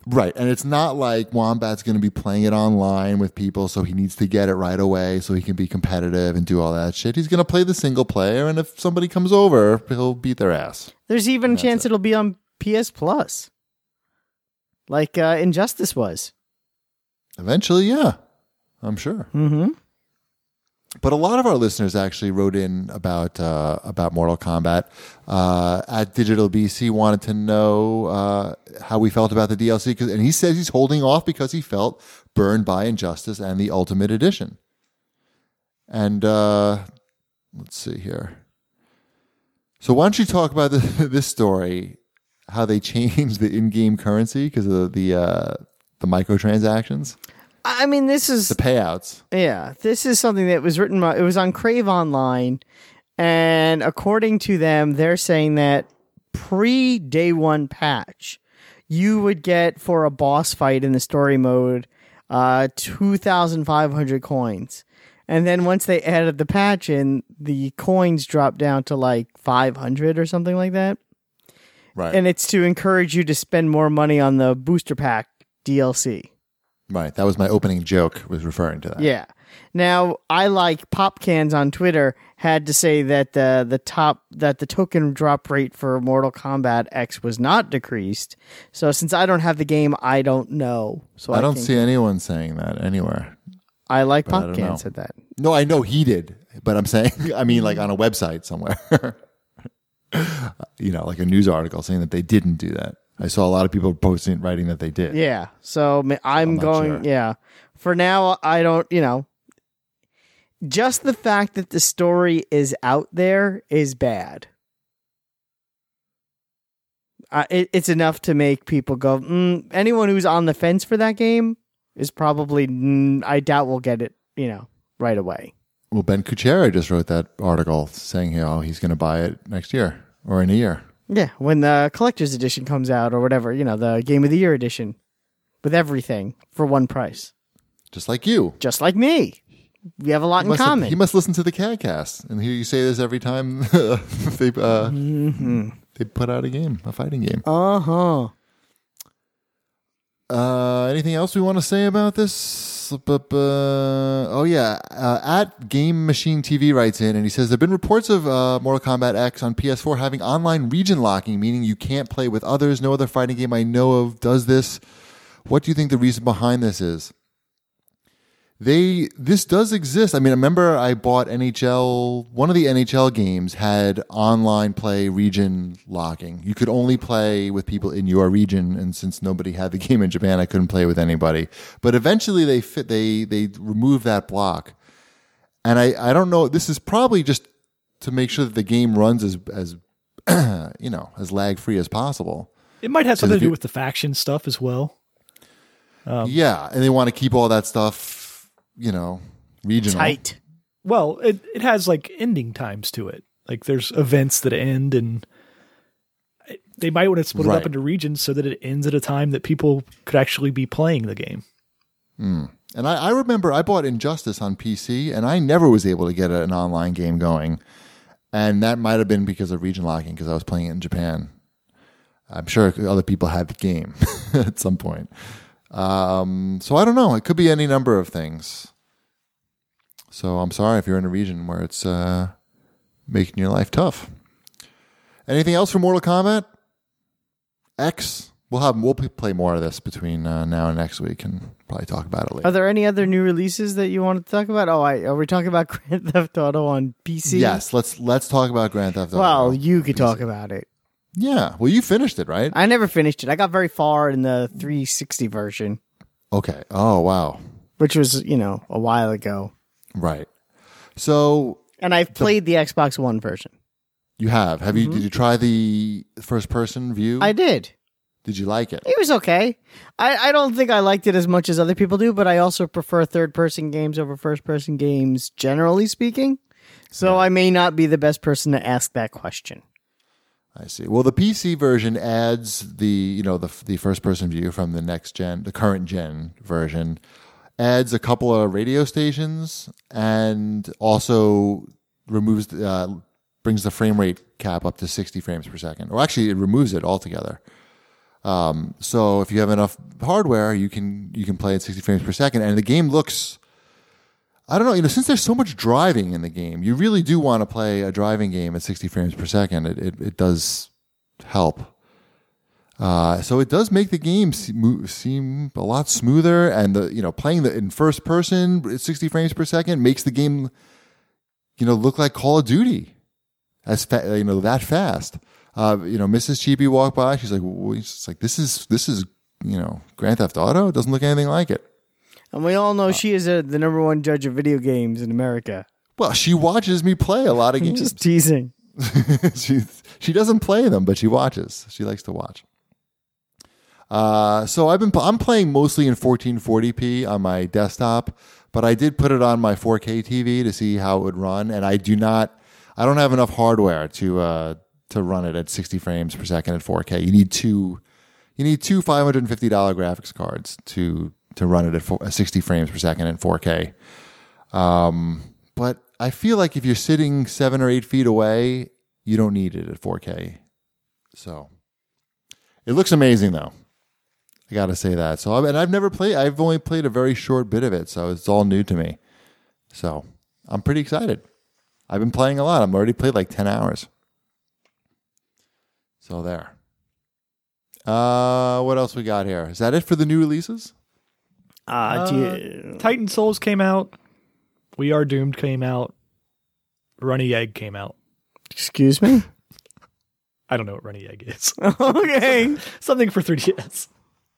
S1: Right, and it's not like Wombat's going to be playing it online with people, so he needs to get it right away so he can be competitive and do all that shit. He's going to play the single player, and if somebody comes over, he'll beat their ass.
S2: There's even a chance it. it'll be on P S Plus, like uh, Injustice was.
S1: Eventually, yeah, I'm sure.
S2: Mm-hmm.
S1: But a lot of our listeners actually wrote in about uh, about Mortal Kombat. Uh, at Digital B C wanted to know uh, how we felt about the D L C, and he says he's holding off because he felt burned by Injustice and the Ultimate Edition. And uh, let's see here. So why don't you talk about the, this story, how they changed the in-game currency because of the uh, the microtransactions?
S2: I mean, this is
S1: the payouts.
S2: Yeah, this is something that was written. It was on Crave Online, and according to them, they're saying that pre day one patch, you would get for a boss fight in the story mode, uh, two thousand five hundred coins, and then once they added the patch in, the coins dropped down to like five hundred or something like that.
S1: Right,
S2: and it's to encourage you to spend more money on the booster pack D L C.
S1: Right, that was my opening joke, was referring to that.
S2: Yeah. Now, I like Popcans on Twitter had to say that the the top that the token drop rate for Mortal Kombat X was not decreased. So since I don't have the game, I don't know. So
S1: I,
S2: I
S1: don't
S2: think,
S1: see anyone saying that anywhere.
S2: I like
S1: But I don't know.
S2: Popcan said that.
S1: No, I know he did, but I'm saying, I mean, like on a website somewhere, you know, like a news article saying that they didn't do that. I saw a lot of people posting, writing that they did.
S2: Yeah. So ma- I'm,
S1: I'm not
S2: going,
S1: sure.
S2: yeah. For now, I don't, you know, just the fact that the story is out there is bad. Uh, it, it's enough to make people go, mm, anyone who's on the fence for that game is probably, mm, I doubt will get it, you know, right away.
S1: Well, Ben Kuchera just wrote that article saying, oh, he's going to buy it next year or in a year.
S2: Yeah, when the collector's edition comes out or whatever, you know, the Game of the Year edition with everything for one price.
S1: Just like you.
S2: Just like me. We have a lot
S1: He
S2: in
S1: must have-
S2: common.
S1: he must listen to the CADcast and hear you say this every time they, uh,
S2: Mm-hmm.
S1: they put out a game, a fighting game.
S2: Uh-huh.
S1: Uh, anything else we want to say about this? Uh, oh, yeah. Uh, at Game Machine T V writes in, and he says, there have been reports of uh, Mortal Kombat X on P S four having online region locking, meaning you can't play with others. No other fighting game I know of does this. What do you think the reason behind this is? They this does exist. I mean, I remember I bought N H L. One of the N H L games had online play region locking. You could only play with people in your region, and since nobody had the game in Japan, I couldn't play with anybody. But eventually, they fit. They they removed that block, and I I don't know. This is probably just to make sure that the game runs as as you know as lag free as possible.
S3: It might have
S1: So
S3: something
S1: if
S3: to do
S1: you-
S3: with the faction stuff as well. Um,
S1: yeah, and they want to keep all that stuff, you know, regional.
S2: Tight.
S3: Well, it, it has like ending times to it. Like there's events that end, and it- they might want to split it
S1: Right.
S3: up into regions so that it ends at a time that people could actually be playing the game.
S1: Mm. And I, I remember I bought Injustice on P C, and I never was able to get an online game going. And that might have been because of region locking, because I was playing it in Japan. I'm sure other people had the game at some point. Um, so I don't know. It could be any number of things. So I'm sorry if you're in a region where it's uh, making your life tough. Anything else for Mortal Kombat X? We'll have we'll play more of this between uh, now and next week, and probably talk about it later.
S2: Are there any other new releases that you want to talk about? Oh, I, are we talking about Grand Theft Auto on P C?
S1: Yes, let's let's talk about Grand Theft Auto.
S2: Well, you could
S1: P C.
S2: talk about it.
S1: Yeah, well, you finished it, right?
S2: I never finished it. I got very far in the three sixty version,
S1: Okay. Oh, wow.
S2: which was, you know, a while ago.
S1: Right. So
S2: And I've played the Xbox One version.
S1: you have. Have you? Did you try the first person view?
S2: I did.
S1: Did you like it?
S2: It was okay. I, I don't think I liked it as much as other people do, but I also prefer third person games over first person games, generally speaking. So I may not be the best person to ask that question.
S1: I see. Well, the P C version adds the you know the the first person view from the next gen, the current gen version, adds a couple of radio stations and also removes uh, brings the frame rate cap up to sixty frames per second. Or actually, it removes it altogether. Um, so if you have enough hardware, you can you can play at sixty frames per second, and the game looks. I don't know, you know, since there's so much driving in the game, you really do want to play a driving game at sixty frames per second. It it, it does help. Uh, so it does make the game seem, seem a lot smoother, and the you know playing the in first person at sixty frames per second makes the game, you know, look like Call of Duty, as fa- you know that fast. Uh, you know, Missus Cheapy walked by. She's like, well, she's like, this is this is you know Grand Theft Auto. It doesn't look anything like it.
S2: And we all know she is a, the number one judge of video games in America.
S1: Well, she watches me play a lot of games.
S2: Just teasing.
S1: she she doesn't play them, but she watches. She likes to watch. Uh, so I've been I'm playing mostly in fourteen forty p on my desktop, but I did put it on my four K T V to see how it would run, and I do not. I don't have enough hardware to uh, to run it at sixty frames per second at four K. You need two. You need two five hundred fifty dollars graphics cards to. to run it at four, sixty frames per second in four K. Um, but I feel like if you're sitting seven or eight feet away, you don't need it at four K. So it looks amazing though. I got to say that. So, and I've never played, I've only played a very short bit of it. So it's all new to me. So I'm pretty excited. I've been playing a lot. I've already played like ten hours. So there. Uh, what else we got here? Is that it for the new releases?
S2: Uh, do you...
S3: uh, Titan Souls came out. We Are Doomed came out. Runny Egg came out.
S2: Excuse me?
S3: I don't know what Runny Egg is.
S2: Okay.
S3: Something for three D S.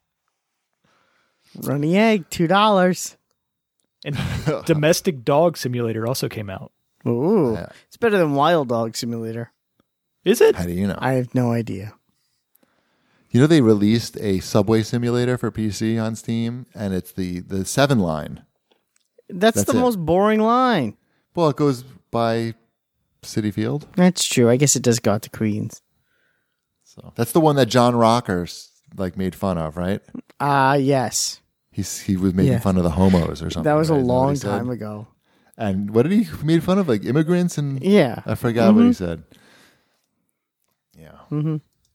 S2: Runny Egg, two dollars.
S3: And Domestic Dog Simulator also came out.
S2: Ooh.
S1: Yeah.
S2: It's better than Wild Dog Simulator.
S3: Is it?
S1: How do you know?
S2: I have no idea.
S1: You know, they released a Subway Simulator for P C on Steam, and it's the, the seven line.
S2: That's,
S1: That's
S2: the
S1: it.
S2: most boring line.
S1: Well, it goes by City Field.
S2: That's true. I guess it does go out to Queens.
S1: So that's the one that John Rockers like made fun of, right?
S2: Ah, uh, yes.
S1: He's he was making
S2: Yeah.
S1: fun of the homos or something.
S2: That was
S1: right?
S2: a
S1: Is that what
S2: long
S1: he said?
S2: time ago.
S1: And what did he he made fun of? Like immigrants and
S2: Yeah.
S1: I forgot what he said. Yeah.
S2: Mm-hmm.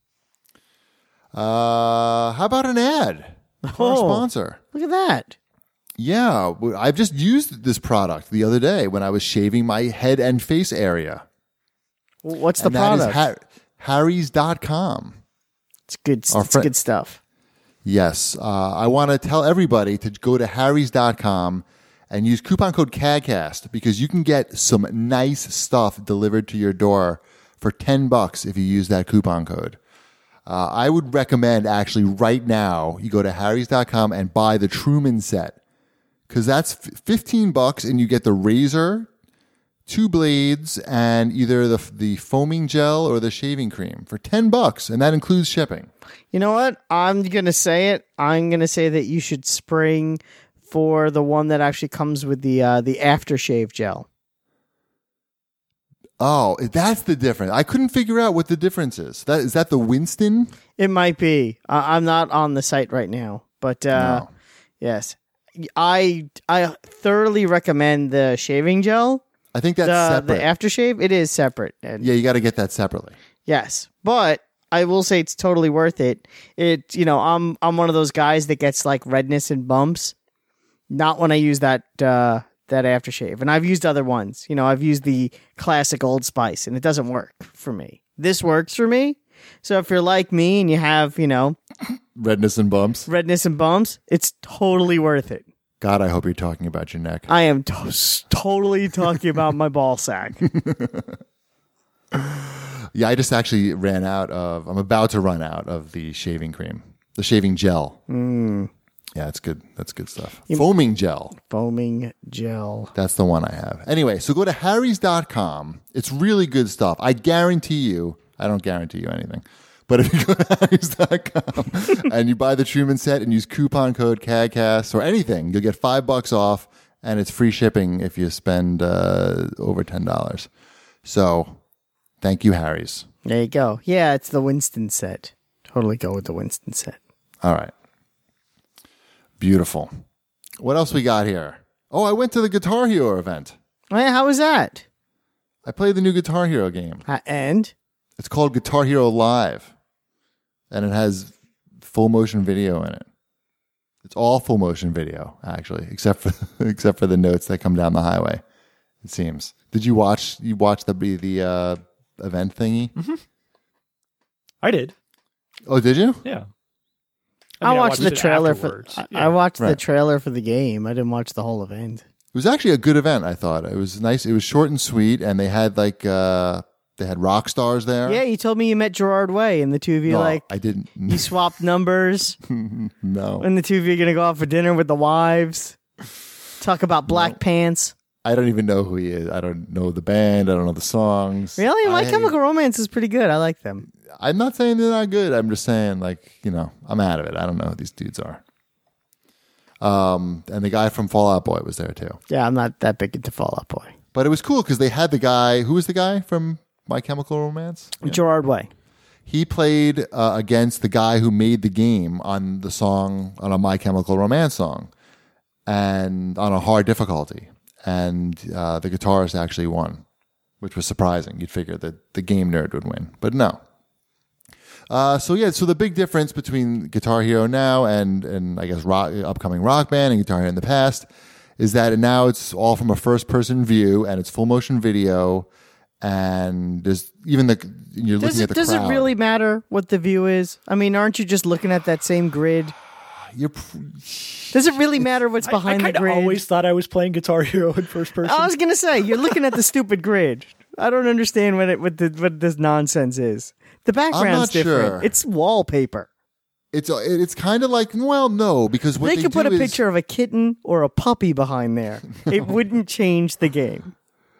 S1: Uh, how about an ad for our
S2: Oh.
S1: sponsor?
S2: Look at that.
S1: Yeah, w- I've just used this product the other day when I was shaving my head and face area.
S2: W- What's the
S1: And that is
S2: product?
S1: ha- harrys dot com.
S2: it's good. It's
S1: our friend-
S2: good stuff.
S1: Yes, uh, I want to tell everybody to go to harrys dot com and use coupon code CADCAST because you can get some nice stuff delivered to your door for ten bucks if you use that coupon code. Uh, I would recommend actually right now you go to harrys dot com and buy the Truman set because that's f- fifteen bucks and you get the razor, two blades, and either the the foaming gel or the shaving cream for ten bucks, and that includes shipping.
S2: You know what? I'm going to say it. I'm going to say that you should spring for the one that actually comes with the uh, the aftershave gel.
S1: Oh, that's the difference. I couldn't figure out what the difference is. That is that the Winston?
S2: It might be. I I'm not on the site right now, but uh,
S1: No.
S2: yes, I I thoroughly recommend the shaving gel.
S1: I think that's
S2: The
S1: separate.
S2: the aftershave, it is separate. And
S1: yeah, you got to get that separately.
S2: yes, but I will say it's totally worth it. It you know I'm I'm one of those guys that gets like redness and bumps. Not when I use that uh, that aftershave, and I've used other ones. You know, I've used the classic Old Spice, and it doesn't work for me. This works for me. So if you're like me and you have you know
S1: Redness and bumps.
S2: redness and bumps, it's totally worth it.
S1: God, I hope you're talking about your neck.
S2: I am to- totally talking about my ball sack.
S1: Yeah, I just actually ran out of. I'm about to run out of the shaving cream, the shaving gel.
S2: Mm,
S1: Yeah, that's good. That's good stuff. Foaming gel.
S2: foaming gel.
S1: That's the one I have. Anyway, so go to harrys dot com. It's really good stuff. I guarantee you. I don't guarantee you anything. But if you go to harrys dot com and you buy the Truman set and use coupon code CADCAST or anything, you'll get five bucks off, and it's free shipping if you spend uh, over ten dollars. So, thank you, Harry's.
S2: There you go. Yeah, it's the Winston set. Totally go with the Winston set.
S1: All right. Beautiful. What else we got here? Oh, I went to the Guitar Hero event.
S2: Oh, yeah, how was that?
S1: I played the new Guitar Hero game.
S2: Uh, and
S1: It's called Guitar Hero Live. And it has full motion video in it. It's all full motion video, actually, except for except for the notes that come down the highway. It seems. Did you watch? You watched the the uh, event thingy?
S3: Mm-hmm. I did.
S1: Oh, did you?
S3: Yeah.
S2: I, mean, I, watched I watched the trailer for. I,
S3: yeah.
S2: I watched
S1: right.
S2: the trailer for the game. I didn't watch the whole event.
S1: It was actually a good event. I thought it was nice. It was short and sweet, and they had like uh, they had rock stars there.
S2: Yeah, you told me you met Gerard Way, and the two of you
S1: no,
S2: like
S1: I didn't.
S2: You swapped numbers.
S1: No,
S2: and the two of you are gonna go out for dinner with the wives. Talk about Black no. Pants.
S1: I don't even know who he is. I don't know the band. I don't know the songs.
S2: Really, My
S1: I,
S2: Chemical Romance is pretty good. I like them.
S1: I'm not saying they're not good. I'm just saying, like, you know, I'm out of it. I don't know who these dudes are. Um, and the guy from Fall Out Boy was there too.
S2: Yeah, I'm not that big into Fall Out Boy.
S1: But it was cool because they had the guy. Who was the guy from My Chemical Romance? Yeah.
S2: Gerard Way.
S1: He played uh, against the guy who made the game on the song, on a My Chemical Romance song, and on a hard difficulty. And uh, the guitarist actually won, which was surprising. You'd figure that the game nerd would win, but no. Uh, so yeah, so the big difference between Guitar Hero now and and I guess rock, upcoming Rock Band and Guitar Hero in the past is that now it's all from a first person view and it's full motion video, and there's even the you're
S2: does
S1: looking
S2: it,
S1: at the
S2: does
S1: crowd.
S2: It really matter what the view is? I mean, aren't you just looking at that same grid?
S1: You're,
S2: does it really matter what's behind
S3: I, I
S2: the grid?
S3: I always thought I was playing Guitar Hero in first person.
S2: I was gonna say you're looking at the stupid grid. I don't understand what it what the what this nonsense is. The background's different.
S1: Sure.
S2: It's wallpaper.
S1: It's it's kind of like, well, no, because what
S2: they,
S1: they
S2: could put a
S1: is,
S2: picture of a kitten or a puppy behind there. no. It wouldn't change the game.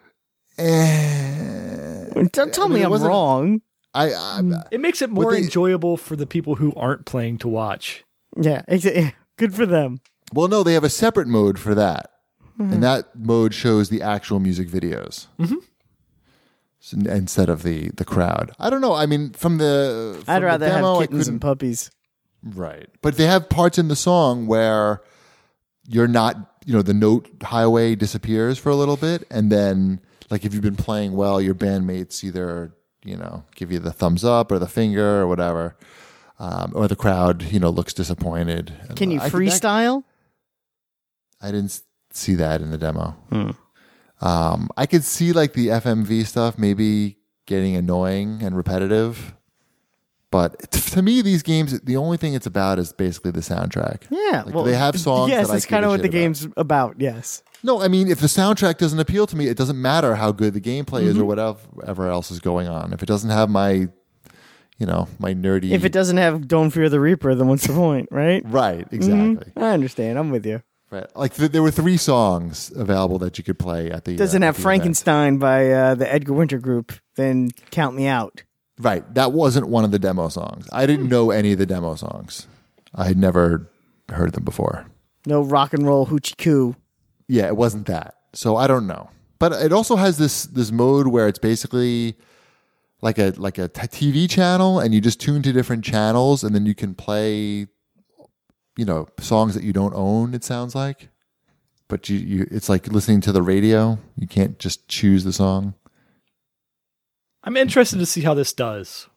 S1: Eh,
S2: Don't tell
S1: I mean,
S2: me I'm wrong.
S1: I, I
S3: it makes it more
S1: they,
S3: enjoyable for the people who aren't playing to watch.
S2: Yeah, good for them.
S1: Well, no, they have a separate mode for that, mm-hmm. and that mode shows the actual music videos.
S3: Mm-hmm.
S1: Instead of the the crowd. I don't know. I mean, from the from
S2: I'd rather
S1: the demo,
S2: have kittens and puppies.
S1: Right. But they have parts in the song where you're not, you know, the note highway disappears for a little bit, and then like if you've been playing well, your bandmates either, you know, give you the thumbs up or the finger or whatever. Um, or the crowd, you know, looks disappointed.
S2: Can you
S1: I
S2: freestyle?
S1: That, I didn't see that in the demo.
S2: Hmm.
S1: Um, I could see like the F M V stuff maybe getting annoying and repetitive, but t- to me, these games, the only thing it's about is basically the soundtrack.
S2: Yeah,
S1: like,
S2: well,
S1: they have songs.
S2: Yes,
S1: that
S2: that's
S1: kind of
S2: what the
S1: about.
S2: game's about. Yes.
S1: No, I mean, if the soundtrack doesn't appeal to me, it doesn't matter how good the gameplay
S2: mm-hmm.
S1: is or whatever else is going on. If it doesn't have my, you know, my nerdy.
S2: If it doesn't have "Don't Fear the Reaper," then what's the point, right?
S1: Right. Exactly.
S2: Mm-hmm. I understand. I'm with you.
S1: Right. Like th- there were three songs available that you could play at the.
S2: Doesn't
S1: uh,
S2: have
S1: the
S2: Frankenstein
S1: event.
S2: by uh, the Edgar Winter Group, then count me out.
S1: Right. That wasn't one of the demo songs. I didn't know any of the demo songs. I had never heard them before.
S2: No rock and roll hoochie coo.
S1: Yeah, it wasn't that. So I don't know. But it also has this this mode where it's basically like a like a T V channel, and you just tune to different channels, and then you can play, you know, songs that you don't own, it sounds like. But you, you it's like listening to the radio. You can't just choose the song.
S3: I'm interested to see how this does.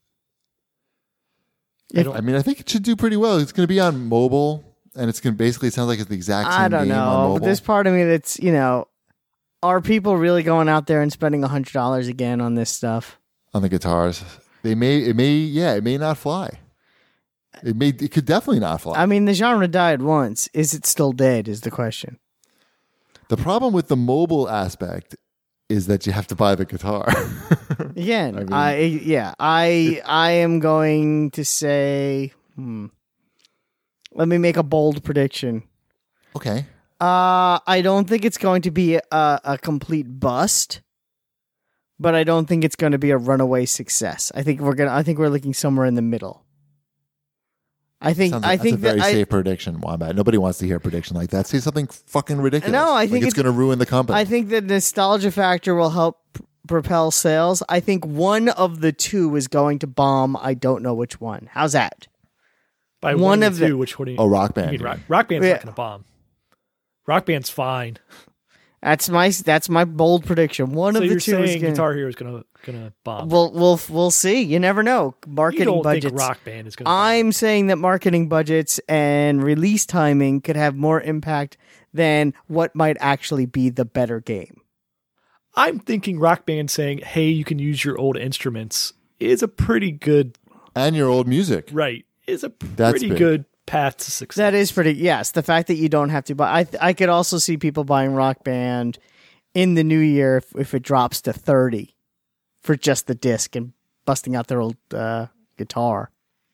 S1: I, I mean, I think it should do pretty well. It's going to be on mobile, and it's going to basically it sounds like it's the exact same
S2: I don't
S1: game on
S2: know,
S1: mobile.
S2: but there's part of me that's, you know, are people really going out there and spending one hundred dollars again on this stuff?
S1: On the guitars. They may, it may, yeah, it may not fly. It may, it could definitely not fly.
S2: I mean, the genre died once. Is it still dead is the question.
S1: The problem with the mobile aspect is that you have to buy the guitar.
S2: Again, I,
S1: mean,
S2: I yeah, I I am going to say, hmm, let me make a bold prediction.
S1: Okay.
S2: Uh, I don't think it's going to be a, a complete bust, but I don't think it's going to be a runaway success. I think we're gonna. I think we're looking somewhere in the middle. I think.
S1: Sounds
S2: I
S1: like,
S2: think
S1: that's a very
S2: that
S1: safe prediction, Wombat. Nobody wants to hear a prediction like that. Say something fucking ridiculous.
S2: No, I think
S1: like it's, it's going to ruin the company.
S2: I think the nostalgia factor will help p- propel sales. I think one of the two is going to bomb. I don't know which one. How's that?
S3: By one, one of the two, which one do you?
S1: Oh, Rock Band.
S3: You mean rock, rock Band's
S2: yeah.
S3: not going to bomb. Rock Band's fine.
S2: That's my that's my bold prediction. One
S3: So
S2: of the
S3: you're
S2: two is
S3: saying
S2: gonna,
S3: Guitar Hero is gonna gonna bomb?
S2: We'll we'll we'll see. You never know.
S3: you
S2: Marketing
S3: don't
S2: budgets.
S3: think Rock Band is gonna?
S2: I'm saying that marketing budgets and release timing could have more impact than what might actually be the better game.
S3: I'm thinking Rock Band saying, "Hey, you can use your old instruments," is a pretty good
S1: And your old music.
S3: right. Is a
S1: That's
S3: pretty
S1: big.
S3: good path to success.
S2: That is pretty. Yes, the fact that you don't have to buy. I th- I could also see people buying Rock Band in the new year if, if it drops to thirty for just the disc and busting out their old uh, guitar.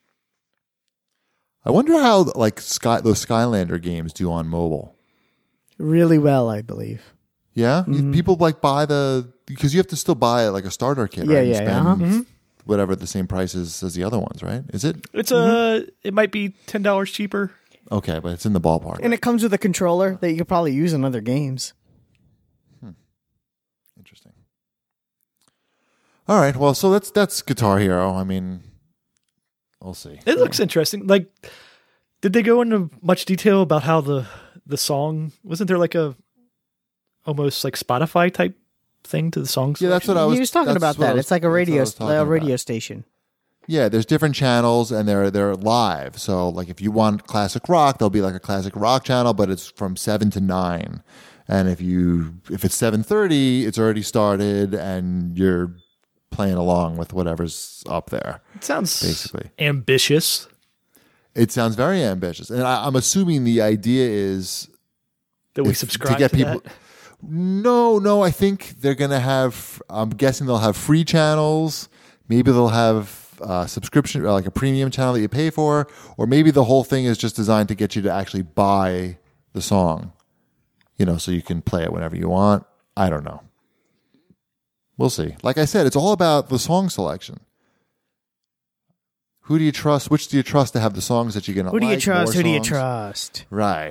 S1: I wonder how like Sky those Skylander games do on mobile.
S2: Really well, I believe.
S1: Yeah,
S2: Mm-hmm.
S1: people like buy the because you have to still buy like a starter kit,
S2: Yeah,
S1: right? You
S2: yeah,
S1: spend
S2: uh-huh.
S3: Mhm.
S1: whatever the same prices as the other ones, right? Is it
S3: It's a.
S2: Mm-hmm.
S3: It might be ten dollars cheaper.
S1: okay? But it's in the ballpark.
S2: And it comes with a controller that you could probably use in other games.
S1: Interesting. All right, well, so that's that's Guitar Hero. I mean, we'll see.
S3: It looks interesting. Like, did they go into much detail about how the the song wasn't there like a almost like Spotify type thing to the songs?
S1: Yeah, that's what I was.
S2: he was talking
S1: that's
S2: about
S1: what I
S2: that.
S1: was-
S2: It's like a
S1: that's what I
S2: radio
S1: was talking
S2: a
S1: about.
S2: radio station.
S1: Yeah, there's different channels and they're they're live. So like if you want classic rock, there'll be like a classic rock channel, but it's from seven to nine. And if you if it's seven thirty, it's already started and you're playing along with whatever's up there.
S3: It sounds
S1: Basically.
S3: ambitious.
S1: It sounds very ambitious. And I, I'm assuming the idea is
S3: That we
S1: if-
S3: subscribe to,
S1: to get people
S3: that.
S1: No, no, I think they're going to have I'm guessing they'll have free channels. Maybe they'll have uh, subscription, or like a premium channel that you pay for, or maybe the whole thing is just designed to get you to actually buy the song, you know, so you can play it whenever you want. I don't know. We'll see. Like I said, it's all about the song selection. Who do you trust? Which do you trust to have the songs that you're going to
S2: Who
S1: like?
S2: do you trust?
S1: more
S2: Who do you
S1: songs?
S2: trust?
S1: Right.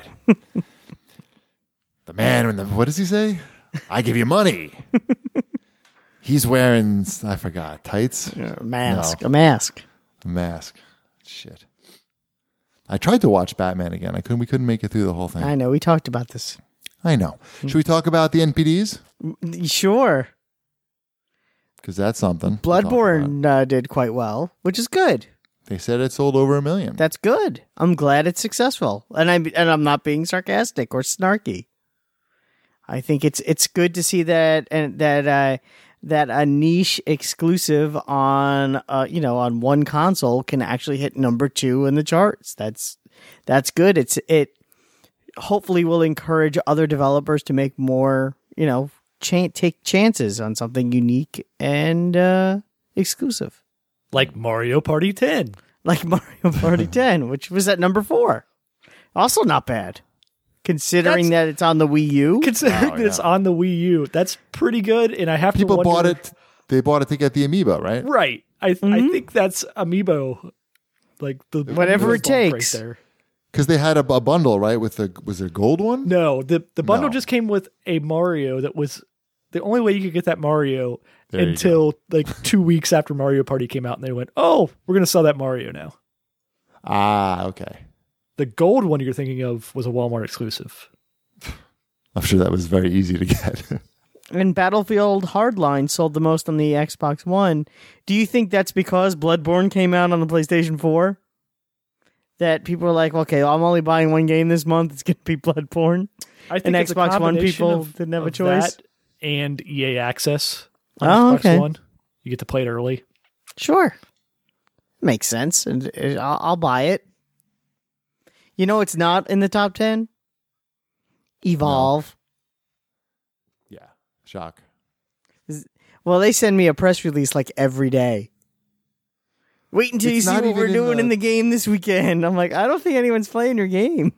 S1: The man in the, what does he say? I give you money. He's wearing, I forgot, tights?
S2: A mask.
S1: No.
S2: A mask.
S1: A mask. Shit. I tried to watch Batman again. I couldn't. We couldn't make it through the whole thing.
S2: I know. We talked about this.
S1: I know. Should we talk about the N P Ds?
S2: Sure.
S1: Because that's something. to talk about.
S2: Bloodborne uh, did quite well, which is good.
S1: They said it sold over a million.
S2: That's good. I'm glad it's successful, and I'm and I'm not being sarcastic or snarky. I think it's it's good to see that and that uh, that a niche exclusive on uh, you know on one console can actually hit number two in the charts. That's that's good. It's it hopefully will encourage other developers to make more you know cha- take chances on something unique and uh, exclusive.
S3: Like Mario Party ten.
S2: Like Mario Party ten, which was at number four. Also not bad. Considering
S3: That's-
S2: that it's on the Wii U.
S3: Considering
S1: Oh,
S3: that it's
S1: yeah.
S3: on the Wii U, that's pretty good. And I have
S1: People
S3: to
S1: bought
S3: wonder,
S1: it. They bought it to get the amiibo, right?
S3: Right. I I think that's Amiibo. Like the
S2: Whatever
S3: the
S2: it
S3: bump
S2: takes.
S3: Right there.
S1: Because they had a, a bundle, right? With the was there a gold one?
S3: No, the the bundle
S1: No.
S3: just came with a Mario that was the only way you could get that Mario
S1: There you
S3: until like two weeks after Mario Party came out, and they went, "Oh, we're going to sell that Mario now."
S1: Ah, okay.
S3: The gold one you're thinking of was a Walmart exclusive.
S1: I'm sure that was very easy to get.
S2: And Battlefield Hardline sold the most on the Xbox One. Do you think that's because Bloodborne came out on the PlayStation four? That people are like, okay, I'm only buying one game this month. It's going to be Bloodborne.
S3: I think
S2: And
S3: it's a
S2: Xbox One
S3: combination
S2: people
S3: of-
S2: didn't have a
S3: of
S2: choice?
S3: that and E A Access. On
S2: Oh,
S3: Xbox
S2: okay.
S3: One. You get to play it early.
S2: Sure. Makes sense. And uh, I'll, I'll buy it. You know, it's not in the top ten. Evolve.
S1: Yeah. Shock.
S2: Well, they send me a press release like every day. Wait until
S1: It's
S2: you see
S1: not
S2: what we're
S1: even in
S2: doing in
S1: the-
S2: the game this weekend. I'm like, I don't think anyone's playing your game.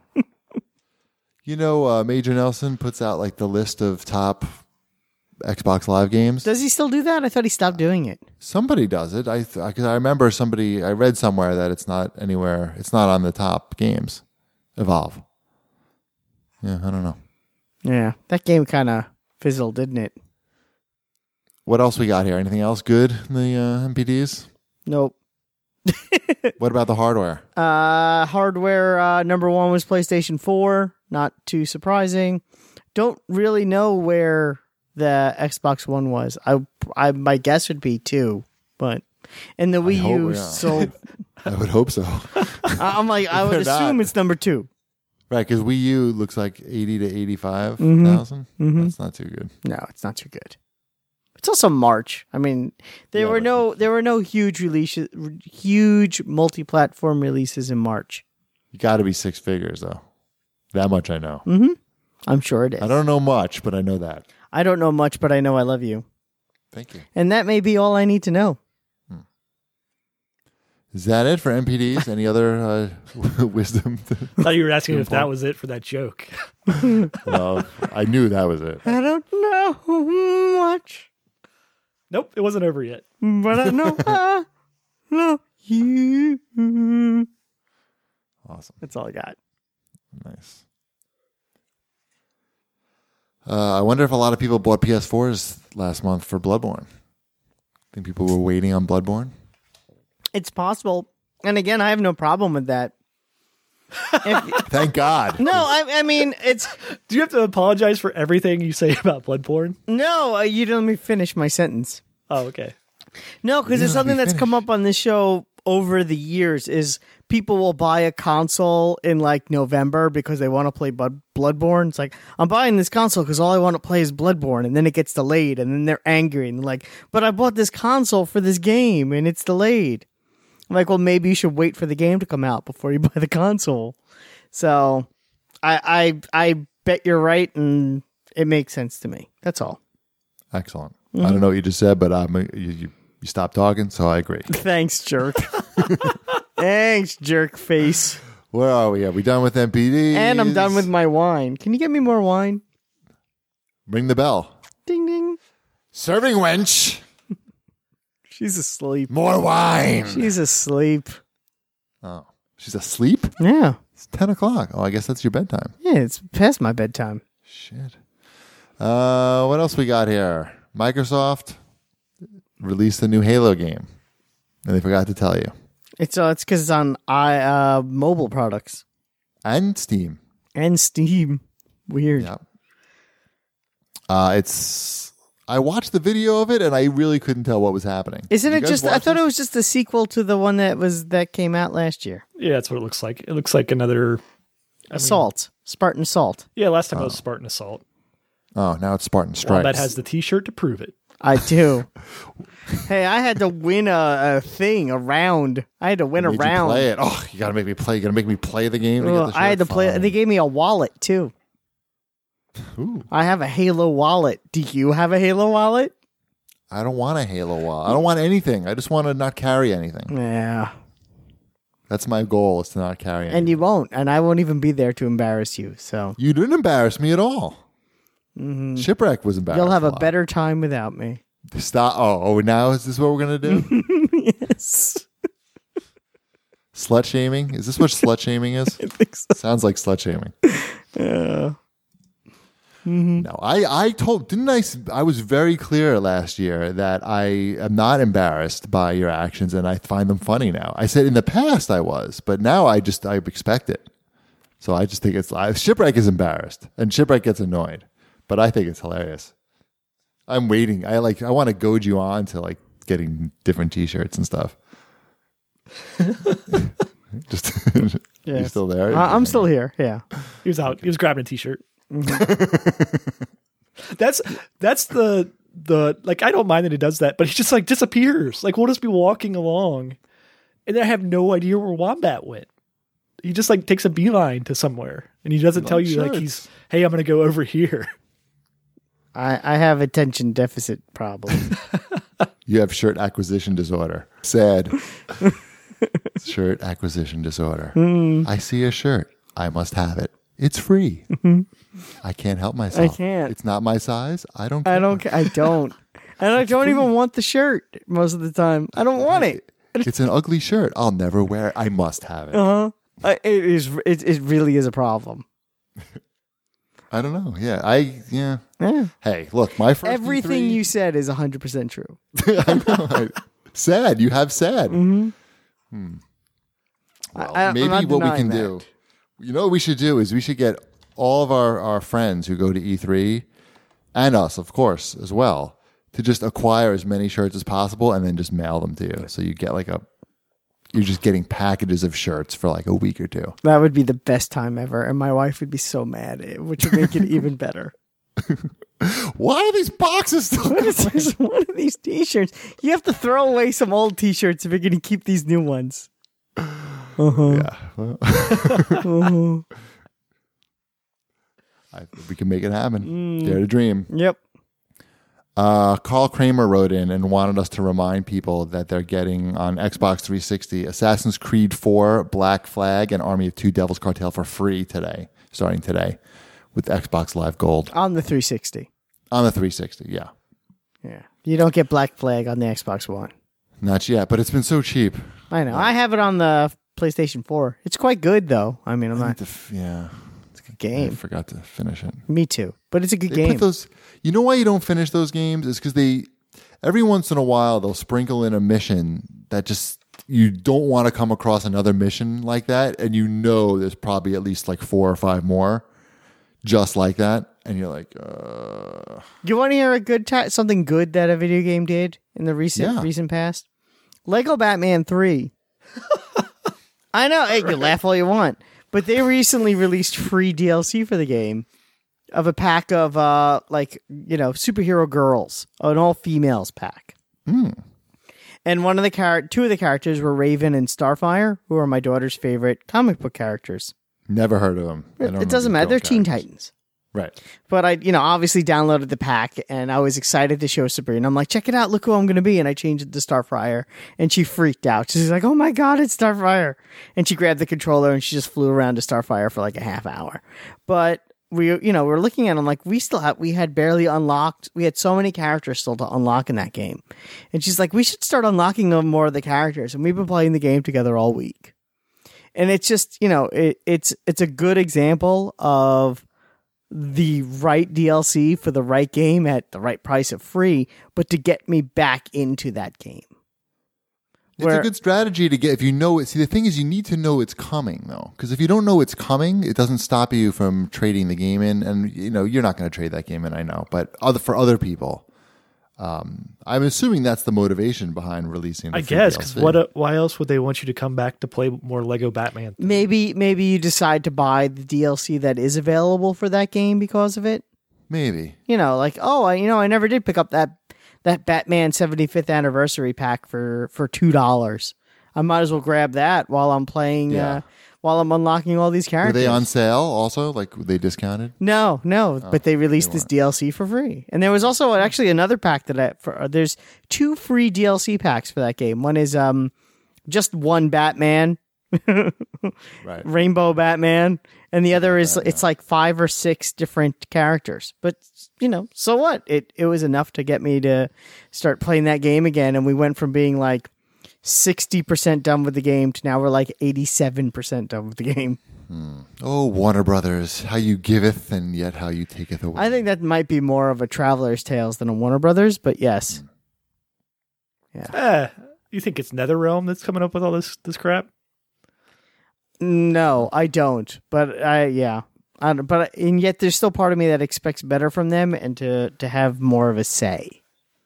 S1: You know, uh, Major Nelson puts out like the list of top Xbox Live games.
S2: Does he still do that? I thought he stopped doing it.
S1: Somebody does it. I because I remember somebody I read somewhere that it's not anywhere. It's not on the top games. Evolve. Yeah, I don't know.
S2: Yeah, that game kind of fizzled, didn't it?
S1: What else we got here? Anything else good in the uh, M P Ds?
S2: Nope.
S1: What about the hardware?
S2: Uh, hardware uh, number one was PlayStation four. Not too surprising. don't really know where the Xbox One was. I, I my guess would be two, but and the Wii
S1: hope
S2: U
S1: we are.
S2: sold.
S1: I would hope so.
S2: I'm like, I would
S1: They're
S2: assume
S1: not.
S2: it's number two.
S1: Right, because Wii U looks like eighty to eighty-five
S2: Mhm.
S1: thousand.
S2: Mhm.
S1: That's not too good.
S2: No, it's not too good. It's also March. I mean, there
S1: Yeah,
S2: were
S1: but-
S2: no there were no huge releases, huge multi-platform releases in March.
S1: You got to be six figures though. That much I know.
S2: Mm-hmm. I'm sure it is.
S1: I don't know much, but I know that.
S2: I don't know much, but I know I love you,
S1: Thank you.
S2: and that may be all I need to know.
S1: Is that it for M P Ds? Any other uh, wisdom? To,
S3: I thought you were asking if that
S1: Important.
S3: was it for that joke.
S1: well, I knew that was it.
S2: I don't know much,
S3: Nope, it wasn't over yet.
S2: but I know I love you.
S1: Awesome.
S2: That's all I got.
S1: Nice. Uh, I wonder if a lot of people bought P S fours last month for Bloodborne. Think people were waiting on Bloodborne?
S2: It's possible, and again, I have no problem with that. If,
S1: Thank God.
S2: no, I, I mean it's
S3: Do you have to apologize for everything you say about Bloodborne?
S2: no. Uh, you don't let me finish my sentence.
S3: Oh, okay.
S2: No, because
S1: You
S2: it's
S1: don't let
S2: something
S1: me
S2: that's come
S1: finish.
S2: up on this show over the years. Is people will buy a console in like November because they want to play Blood- Bloodborne. It's like, I'm buying this console because all I want to play is Bloodborne, and then it gets delayed, and then they're angry and they're like, but I bought this console for this game and it's delayed. I'm like, well, maybe you should wait for the game to come out before you buy the console. So, I I I bet you're right, and it makes sense to me. That's all.
S1: Excellent. I don't know what you just said, but um, you, you, you stopped talking, so I agree.
S2: Thanks, jerk. Thanks, jerk face.
S1: Where are we? Are we done with M P Ds?
S2: And I'm done with my wine. Can you get me more wine?
S1: Ring the bell.
S2: Ding ding.
S1: Serving wench.
S2: She's asleep.
S1: More wine.
S2: She's asleep.
S1: Oh, she's asleep?
S2: Yeah.
S1: It's ten o'clock. Oh, I guess that's your bedtime.
S2: Yeah, it's past my bedtime.
S1: Shit. Uh, what else we got here? Microsoft released a new Halo game, and they forgot to tell you.
S2: It's uh, it's because it's on i uh mobile products
S1: And Steam.
S2: and Steam. Weird.
S1: Yeah. Uh, it's. I watched the video of it, and I really couldn't tell what was happening.
S2: Isn't
S1: You
S2: it
S1: guys
S2: just? I
S1: watch
S2: thought
S1: this?
S2: it was just a sequel to the one that was that came out last year.
S3: Yeah, that's what it looks like. It looks like another I mean,
S2: Assault, Spartan Assault.
S3: Yeah, last time it was Spartan Assault.
S1: Oh, now it's Spartan Strikes.
S3: Wombat has the T-shirt to prove it.
S2: I do. Hey, I had to win a, a thing, a round. I had to win a
S1: Made you
S2: round.
S1: play it. Oh, you gotta make me play. You gotta make me play the game. To
S2: Well,
S1: get the
S2: I had to
S1: shirt?
S2: play.
S1: Fine.
S2: They gave me a wallet too.
S1: Ooh,
S2: I have a Halo wallet. Do you have a Halo wallet?
S1: I don't want a Halo wall. I don't want anything. I just want to not carry anything.
S2: Yeah.
S1: That's my goal: is to not carry anything.
S2: And you won't, and I won't even be there to embarrass you. So
S1: You didn't embarrass me at all. Shipwreck was embarrassed.
S2: you'll have a
S1: lot.
S2: better time without me.
S1: Stop. Oh, oh, now is this what we're gonna do?
S2: Yes.
S1: Slut shaming? Is this what slut shaming is?
S2: I think so.
S1: Sounds like slut shaming.
S2: Yeah.
S1: No, I, I told, didn't I? s- I was very clear last year that I am not embarrassed by your actions and I find them funny now. I said in the past I was, but now I just, I expect it. So I just think it's, I, Shipwreck is embarrassed and Shipwreck gets annoyed, but I think it's hilarious. I'm waiting. I like, I want to goad you on to like getting different t-shirts and stuff. Just, you
S2: Yes.
S1: still there?
S2: I- I'm still here. Yeah.
S3: He was out. He was grabbing a T-shirt. that's that's the the like. I don't mind that he does that, but he just like disappears. Like we'll just be walking along, and I have no idea where Wombat went. He just like takes a beeline to somewhere, and he doesn't tell you like he's, hey, I'm gonna go over here.
S2: I, I have attention deficit problems.
S1: You have shirt acquisition disorder. Sad. Shirt acquisition disorder.
S2: Mm.
S1: I see a shirt. I must have it. It's free. I can't help myself.
S2: I can't.
S1: It's not my size. I don't care.
S2: I don't. ca- I don't. And I don't even want the shirt most of the time. I don't want it.
S1: It's an ugly shirt. I'll never wear it. I must have it.
S2: Uh huh. It is. It, it really is a problem.
S1: I don't know. Yeah. I, yeah.
S2: Yeah.
S1: Hey, look, my first
S2: Everything
S1: E three
S2: you said is one hundred percent true.
S1: I know. I, sad. You have sad.
S2: Mm-hmm.
S1: Hmm.
S2: I-
S1: Well,
S2: I- I'm
S1: maybe
S2: not
S1: what we
S2: denying
S1: can
S2: that.
S1: do, you know what we should do is we should get all of our, our friends who go to E three and us, of course, as well, to just acquire as many shirts as possible and then just mail them to you. So you get like a, you're just getting packages of shirts for like a week or two.
S2: That would be the best time ever. And my wife would be so mad, which would make it even better.
S1: Why are these boxes still
S2: What is this? What are these t-shirts? You have to throw away some old t-shirts if you're going to keep these new ones. Uh-huh.
S1: Yeah. Well.
S2: Uh-huh.
S1: I think we can make it happen.
S2: Mm.
S1: Dare to dream.
S2: Yep.
S1: Uh, Carl Kramer wrote in and wanted us to remind people that they're getting on Xbox three sixty Assassin's Creed four, Black Flag, and Army of Two Devil's Cartel for free today, starting today, with Xbox Live Gold.
S2: On the three sixty.
S1: On the three sixty, yeah.
S2: Yeah. You don't get Black Flag on the Xbox One.
S1: Not yet, but it's been so cheap.
S2: I know. I have it on the PlayStation four. It's quite good, though. I mean, I'm
S1: I need
S2: not...
S1: to f- yeah.
S2: It's a good game.
S1: I forgot to finish it.
S2: Me too. But it's a good
S1: They
S2: game.
S1: put those. You know why you don't finish those games? Is because they every once in a while they'll sprinkle in a mission that just you don't want to come across another mission like that, and you know there's probably at least like four or five more just like that, and you're like, uh...
S2: Do you want to hear a good ti something good that a video game did in the recent
S1: Yeah.
S2: recent past? Lego Batman three. I know. Hey, you laugh all you want, but they recently released free D L C for the game of a pack of uh like you know superhero girls, an all females pack.
S1: Mm.
S2: And one of the char- two of the characters were Raven and Starfire, who are my daughter's favorite comic book characters.
S1: Never heard of them. I don't know
S2: It doesn't
S1: these
S2: matter.
S1: girl
S2: They're Teen
S1: characters.
S2: Titans.
S1: Right.
S2: But I, you know, obviously downloaded the pack, and I was excited to show Sabrina. I'm like, check it out, look who I'm going to be. And I changed it to Starfire, and she freaked out. She's like, oh my God, it's Starfire. And she grabbed the controller, and she just flew around to Starfire for like a half hour. But we, you know, we're looking at them like, we still have, we had barely unlocked, we had so many characters still to unlock in that game. And she's like, we should start unlocking more of the characters. And we've been playing the game together all week. And it's just, you know, it, it's it's a good example of the right D L C for the right game at the right price of free, but to get me back into that game.
S1: It's
S2: Where-
S1: a good strategy to get if you know it. See, the thing is, you need to know it's coming, though, because if you don't know it's coming, it doesn't stop you from trading the game in. And you know, you're not going to trade that game in, I know, but other for other people, um, I'm assuming that's the motivation behind releasing. The
S3: I
S1: free
S3: guess,
S1: D L
S3: because
S1: C.
S3: what? Uh, why else would they want you to come back to play more Lego Batman?
S2: Maybe maybe you decide to buy the D L C that is available for that game because of it.
S1: Maybe.
S2: You know, like, oh, I, you know, I never did pick up that that Batman seventy-fifth anniversary pack for for two dollars. I might as well grab that while I'm playing,
S1: Yeah.
S2: uh, while I'm unlocking all these
S1: Were
S2: characters.
S1: they on sale also? Like, were they discounted?
S2: No, no, but they released
S1: they
S2: this
S1: weren't.
S2: D L C for free. And there was also actually another pack that I, for, uh, there's two free D L C packs for that game. One is um just one Batman,
S1: Right.
S2: Rainbow Batman, and the other is it's like five or six different characters. But you know, so what? It it was enough to get me to start playing that game again, and we went from being like sixty percent done with the game to now we're like eighty-seven percent done with the game.
S1: Oh, Warner Brothers, how you giveth and yet how you taketh away.
S2: I think that might be more of a Traveler's Tales than a Warner Brothers, but yes.
S3: Eh, you think it's NetherRealm that's coming up with all this this crap?
S2: No, I don't. But I, yeah, I don't, but and yet there's still part of me that expects better from them and to to have more of a say.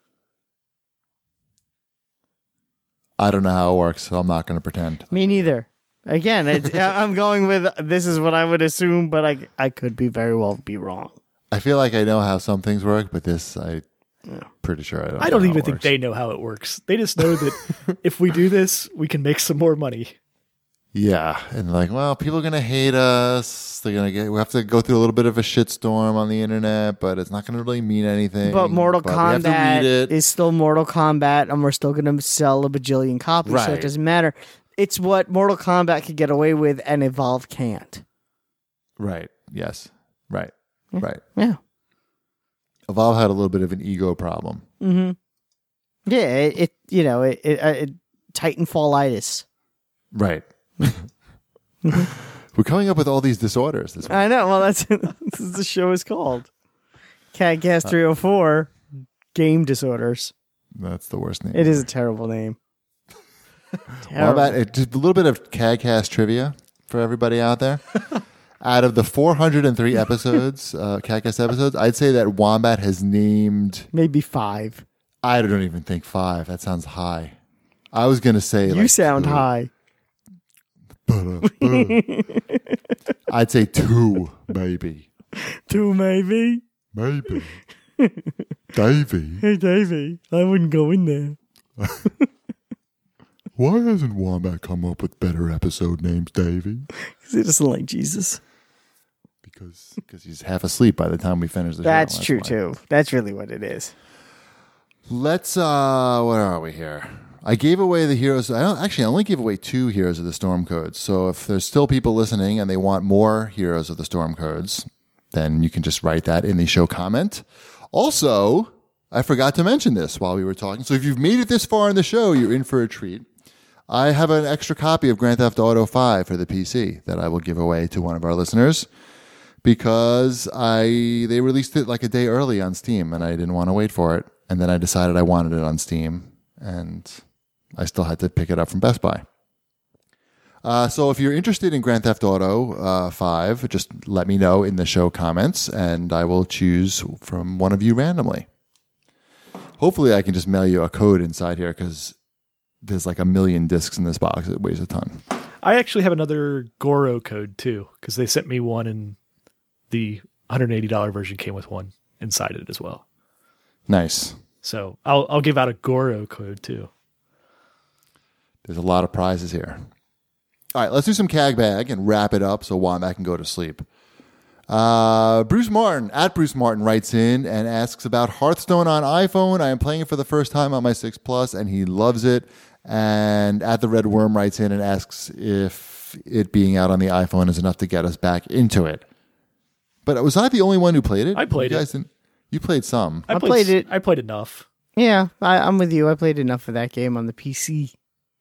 S1: I don't know how it works, so I'm not going to pretend.
S2: Me neither. Again, it, I'm going with this is what I would assume, but I I could be very well be wrong.
S1: I feel like I know how some things work, but this, I pretty sure I don't.
S3: I don't
S1: know how
S3: even
S1: it
S3: think
S1: works.
S3: they know how it works. They just know that if we do this, we can make some more money.
S1: Yeah, and like, well, people are gonna hate us. They're gonna get. We have to go through a little bit of a shitstorm on the internet, but it's not gonna really mean anything.
S2: But Mortal
S1: we have to
S2: Kombat
S1: read it.
S2: is still Mortal Kombat, and we're still going to sell a bajillion copies, so
S1: Right.
S2: it doesn't matter. It's what Mortal Kombat could get away with, and Evolve can't.
S1: Right. Yes. Right. Right.
S2: Yeah.
S1: Evolve had a little bit of an ego problem.
S2: Mm-hmm. Yeah, it, it you know, it, it, uh, it Titanfallitis.
S1: Right. We're coming up with all these disorders. This
S2: I know. Well, that's this is the show is called Catcast three oh four Game Disorders.
S1: That's the worst name.
S2: It is a terrible name.
S1: How about it? Just a little bit of CADcast trivia for everybody out there. Out of the four hundred three episodes, uh, Catcast episodes, I'd say that Wombat has named.
S2: Maybe five.
S1: I don't even think five. That sounds high. I was going to say.
S2: You
S1: like
S2: sound
S1: two.
S2: high.
S1: I'd say two, maybe.
S2: Two, maybe.
S1: Maybe. Davey.
S2: Hey, Davey, I wouldn't go in there.
S1: Why hasn't Wombat come up with better episode names, Davey?
S2: Because he doesn't like Jesus.
S1: Because because he's half asleep by the time we finish the
S2: That's
S1: show. That's
S2: true,
S1: why.
S2: too. That's really what it is.
S1: Let's, uh, where are we here? I gave away the heroes. I don't, actually, I only gave away two Heroes of the Storm codes. So if there's still people listening and they want more Heroes of the Storm codes, then you can just write that in the show comment. Also, I forgot to mention this while we were talking. So if you've made it this far in the show, you're in for a treat. I have an extra copy of Grand Theft Auto five for the P C that I will give away to one of our listeners because I they released it like a day early on Steam and I didn't want to wait for it. And then I decided I wanted it on Steam and I still had to pick it up from Best Buy. Uh, so if you're interested in Grand Theft Auto uh, five, just let me know in the show comments and I will choose from one of you randomly. Hopefully I can just mail you a code inside here because there's like a million discs in this box. It weighs a ton.
S3: I actually have another Goro code too because they sent me one and the one hundred eighty dollars version came with one inside it as well.
S1: Nice.
S3: So I'll I'll give out a Goro code too.
S1: There's a lot of prizes here. All right, let's do some Cag Bag and wrap it up so Wombat can go to sleep. Uh, Bruce Martin, at Bruce Martin, writes in and asks about Hearthstone on iPhone. I am playing it for the first time on my six Plus, and he loves it. And at the Red Worm writes in and asks if it being out on the iPhone is enough to get us back into it. But was I the only one who played it?
S3: I played
S1: you guys
S3: it.
S1: Didn't, you played some.
S3: I,
S2: I
S3: played,
S2: played it.
S3: I played enough.
S2: Yeah, I, I'm with you. I played enough of that game on the P C.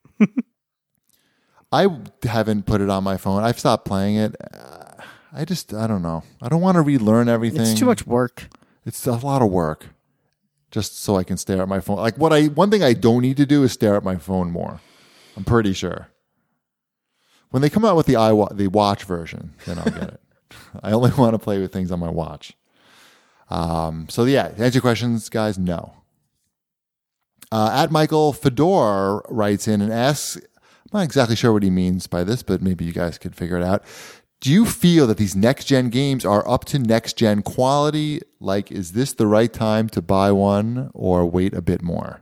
S1: I haven't put it on my phone. I've stopped playing it. Uh, I just, I don't know. I don't want to relearn everything.
S2: It's too much work.
S1: It's a lot of work just so I can stare at my phone. Like what I, one thing I don't need to do is stare at my phone more. I'm pretty sure. When they come out with the iWatch, the watch version, then I'll get it. I only want to play with things on my watch. Um, so yeah, to answer your questions, guys, no. Uh, at Michael Fedor writes in and asks, I'm not exactly sure what he means by this, but maybe you guys could figure it out. Do you feel that these next-gen games are up to next-gen quality? Like, is this the right time to buy one or wait a bit more?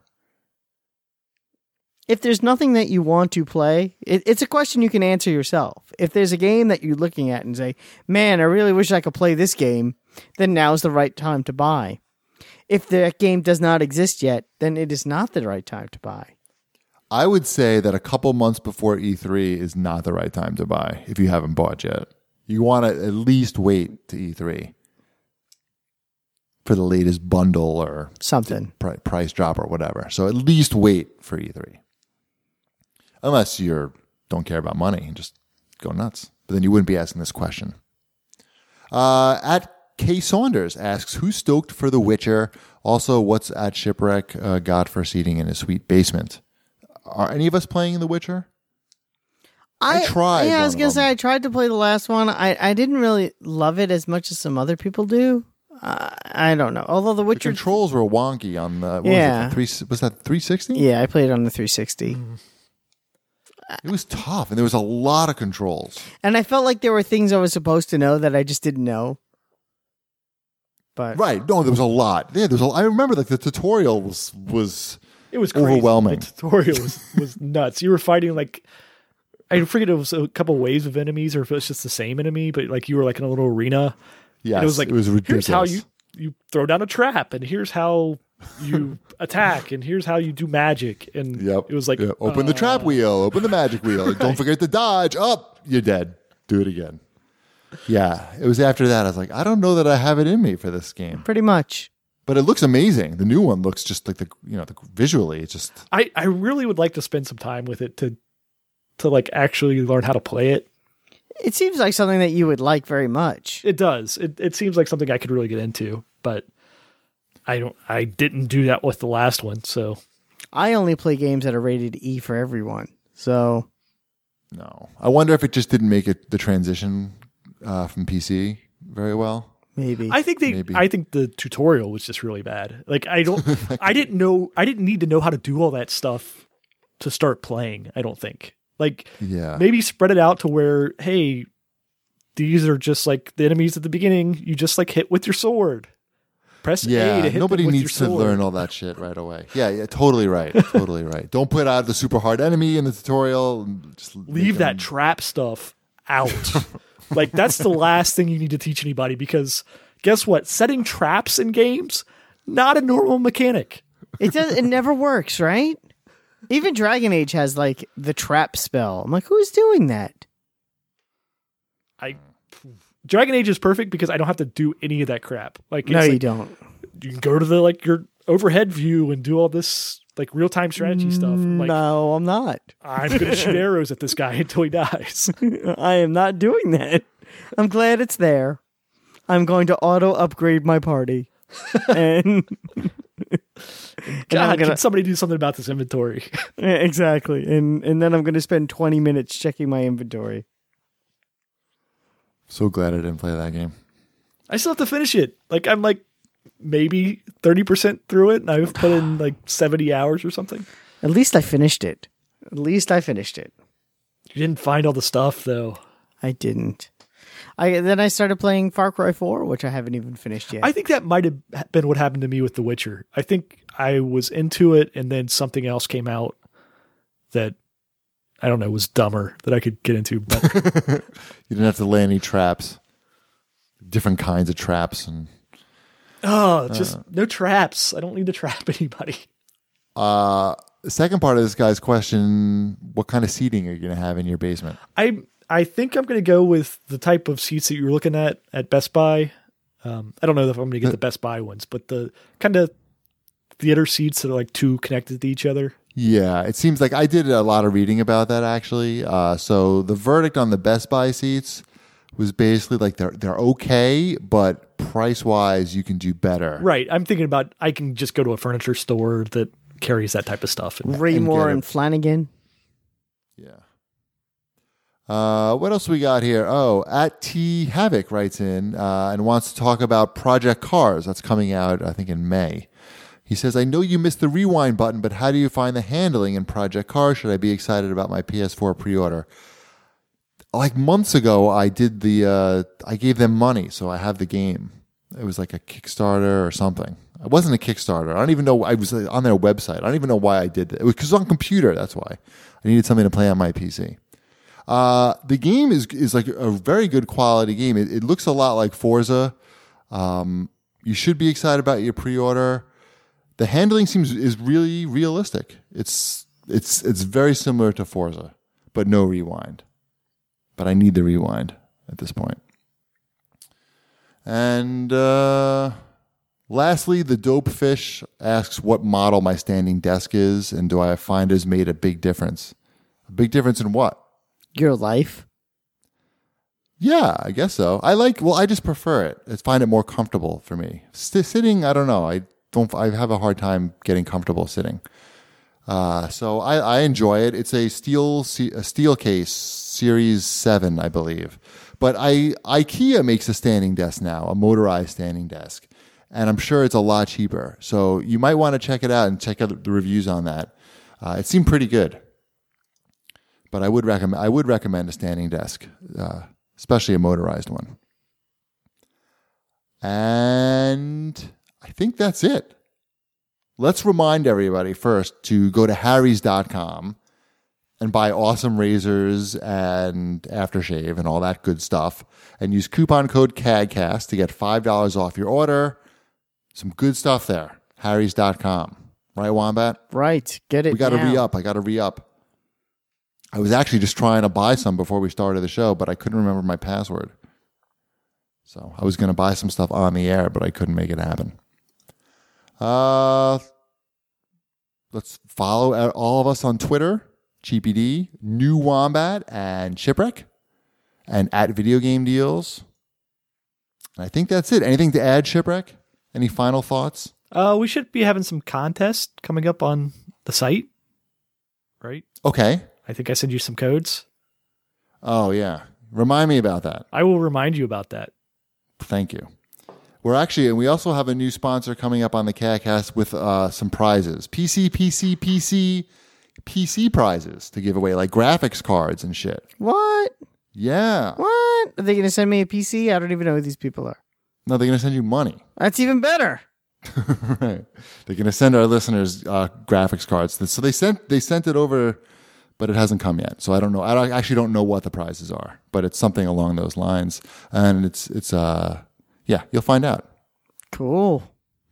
S2: If there's nothing that you want to play, it, it's a question you can answer yourself. If there's a game that you're looking at and say, man, I really wish I could play this game, then now's the right time to buy. If that game does not exist yet, then it is not the right time to buy.
S1: I would say that a couple months before E three is not the right time to buy if you haven't bought yet. You want to at least wait to E three for the latest bundle or
S2: something
S1: pr- price drop or whatever. So at least wait for E three. Unless you don't care about money and just go nuts. But then you wouldn't be asking this question. Uh, at K Saunders asks, who's stoked for The Witcher? Also, what's at Shipwreck uh, got for seating in his sweet basement? Are any of us playing The Witcher? I, I tried.
S2: Yeah, I was
S1: one
S2: gonna
S1: of them.
S2: say I tried to play the last one. I, I didn't really love it as much as some other people do. Uh, I don't know. Although The
S1: The
S2: Witcher
S1: controls were wonky on the. What
S2: Yeah.
S1: Was, it, the three, was that three sixty?
S2: Yeah, I played it on the three sixty.
S1: It was tough, and there was a lot of controls.
S2: And I felt like there were things I was supposed to know that I just didn't know. But
S1: Right? No, there was a lot. Yeah, there was. A, I remember like the tutorial was was.
S3: It was crazy.
S1: Overwhelming.
S3: The tutorial was, was nuts. You were fighting like, I forget if it was a couple waves of enemies or if it was just the same enemy, but like you were like in a little arena.
S1: Yes,
S3: and it was like,
S1: it was ridiculous.
S3: here's how you, you throw down a trap and here's how you attack and here's how you do magic. And
S1: Yep.
S3: it was like,
S1: Yeah. Open the
S3: uh,
S1: trap wheel, open the magic wheel. Don't forget to dodge. Up, you're dead. Do it again. Yeah, it was after that. I was like, I don't know that I have it in me for this game,
S2: pretty much.
S1: but it looks amazing. The new one looks just like the you know the, visually. It's just
S3: I, I really would like to spend some time with it to, to like actually learn how to play it.
S2: It seems like something that you would like very much.
S3: It does. It it seems like something I could really get into, but I don't. I didn't do that with the last one. So
S2: I only play games that are rated E for everyone. So
S1: no. I wonder if it just didn't make it the transition uh, from P C very well.
S2: Maybe.
S3: I think they.
S1: Maybe.
S3: I think the tutorial was just really bad. Like I don't. I didn't know. I didn't need to know how to do all that stuff to start playing. I don't think. Like
S1: Yeah.
S3: maybe spread it out to where, hey, these are just like the enemies at the beginning. You just like hit with your sword. Press A
S1: Yeah,
S3: to hit
S1: nobody
S3: them with
S1: needs to
S3: your sword.
S1: learn all that shit right away. Yeah, yeah, totally right. Totally right. Don't put out the super hard enemy in the tutorial. And just
S3: Leave that trap stuff out. Like that's the last thing you need to teach anybody, because guess what? Setting traps in games, not a normal mechanic.
S2: It does. It never works, right? Even Dragon Age has like the trap spell. I'm like, who's doing that?
S3: I Dragon Age is perfect because I don't have to do any of that crap. Like
S2: No,
S3: it's
S2: you
S3: like,
S2: don't.
S3: You can go to the like your overhead view and do all this like real time strategy stuff. I'm like,
S2: no, I'm not.
S3: I'm gonna shoot arrows at this guy until he dies.
S2: I am not doing that. I'm glad it's there. I'm going to auto upgrade my party. and
S3: God,
S2: gonna-
S3: can somebody do something about this inventory?
S2: Yeah, exactly. And and then I'm going to spend twenty minutes checking my inventory.
S1: So glad I didn't play that game.
S3: I still have to finish it. Like I'm like maybe thirty percent through it, and I've put in like seventy hours or something.
S2: At least I finished it. At least I finished it.
S3: You didn't find all the stuff though.
S2: I didn't. I then I started playing Far Cry four, which I haven't even finished yet.
S3: I think that might have been what happened to me with The Witcher. I think I was into it, and then something else came out that I don't know was dumber that I could get into. But
S1: You didn't have to lay any traps. Different kinds of traps. And
S3: oh, just no traps. I don't need to trap anybody.
S1: uh, the second part of this guy's question, what kind of seating are you going to have in your basement?
S3: I I think I'm going to go with the type of seats that you were looking at at Best Buy. Um, I don't know if I'm going to get the Best Buy ones, but the kind of theater seats that are like two connected to each other.
S1: Yeah, it seems like I did a lot of reading about that actually. Uh, so the verdict on the Best Buy seats was basically like they're they're okay, but price wise you can do better.
S3: Right. I'm thinking about I can just go to a furniture store that carries that type of stuff. And
S2: Raymore
S1: get
S2: and,
S1: it.
S2: Flanagan.
S1: Yeah. Uh, what else we got here? Oh, at T Havoc writes in uh, and wants to talk about Project Cars. That's coming out, I think, in May. He says, I know you missed the rewind button, but how do you find the handling in Project Cars? Should I be excited about my P S four pre-order? Like months ago, I did the, uh, I gave them money, so I have the game. It was like a Kickstarter or something. It wasn't a Kickstarter. I don't even know. I was on their website. I don't even know why I did that. It was because it was on computer. That's why. I needed something to play on my P C. Uh, the game is is like a very good quality game. It, it looks a lot like Forza. Um, you should be excited about your pre-order. The handling seems is really realistic. It's it's it's very similar to Forza, but no rewind. But I need the rewind at this point. And uh, lastly, the Dope Fish asks what model my standing desk is, and do I find has made a big difference? A big difference in what?
S2: Your life.
S1: Yeah, I guess so. I like. Well, I just prefer it. I find it more comfortable for me. St- sitting, I don't know. I don't. I have a hard time getting comfortable sitting. Uh, so I, I enjoy it. It's a steel a steel case, Series Seven, I believe. But I IKEA makes a standing desk now, a motorized standing desk, and I'm sure it's a lot cheaper. So you might want to check it out and check out the reviews on that. Uh, it seemed pretty good. But I would recommend I would recommend a standing desk, uh, especially a motorized one. And I think that's it. Let's remind everybody first to go to harrys dot com and buy awesome razors and aftershave and all that good stuff, and use coupon code CADCAST to get five dollars off your order. Some good stuff there. harrys dot com. Right, Wombat?
S2: Right. Get it
S1: We got to
S2: now.
S1: re-up. I got to re-up. I was actually just trying to buy some before we started the show, but I couldn't remember my password. So I was going to buy some stuff on the air, but I couldn't make it happen. Uh, let's follow all of us on Twitter, Cheapy D, New Wombat, and Shipwreck, and at Video Game Deals. And I think that's it. Anything to add, Shipwreck? Any final thoughts?
S3: Uh, we should be having some contests coming up on the site, right?
S1: Okay.
S3: I think I sent you some codes.
S1: Oh, yeah. Remind me about that.
S3: I will remind you about that.
S1: Thank you. We're actually, and we also have a new sponsor coming up on the CADcast with uh, some prizes. P C, P C, P C, P C prizes to give away, like graphics cards and shit.
S2: What?
S1: Yeah.
S2: What? Are they going to send me a P C? I don't even know who these people are.
S1: No, they're going to send you money.
S2: That's even better.
S1: Right. They're going to send our listeners uh, graphics cards. So they sent they sent it over, but it hasn't come yet. So I don't know. I don't, actually don't know what the prizes are, but it's something along those lines. And it's it's uh yeah, you'll find out.
S2: Cool.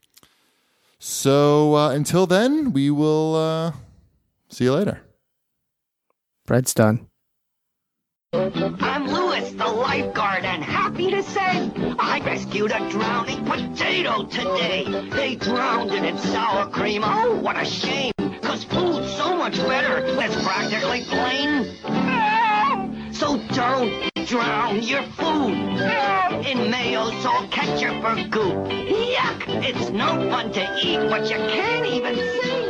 S1: So uh, until then, we will uh, see you later.
S2: Bread's done.
S4: I'm Lewis, the lifeguard, and happy to say I rescued a drowning potato today. They drowned in its sour cream. Oh, what a shame, because food's so much better. It's practically plain. So don't drown your food in mayo, salt, ketchup, or goop. Yuck! It's no fun to eat what you can't even see.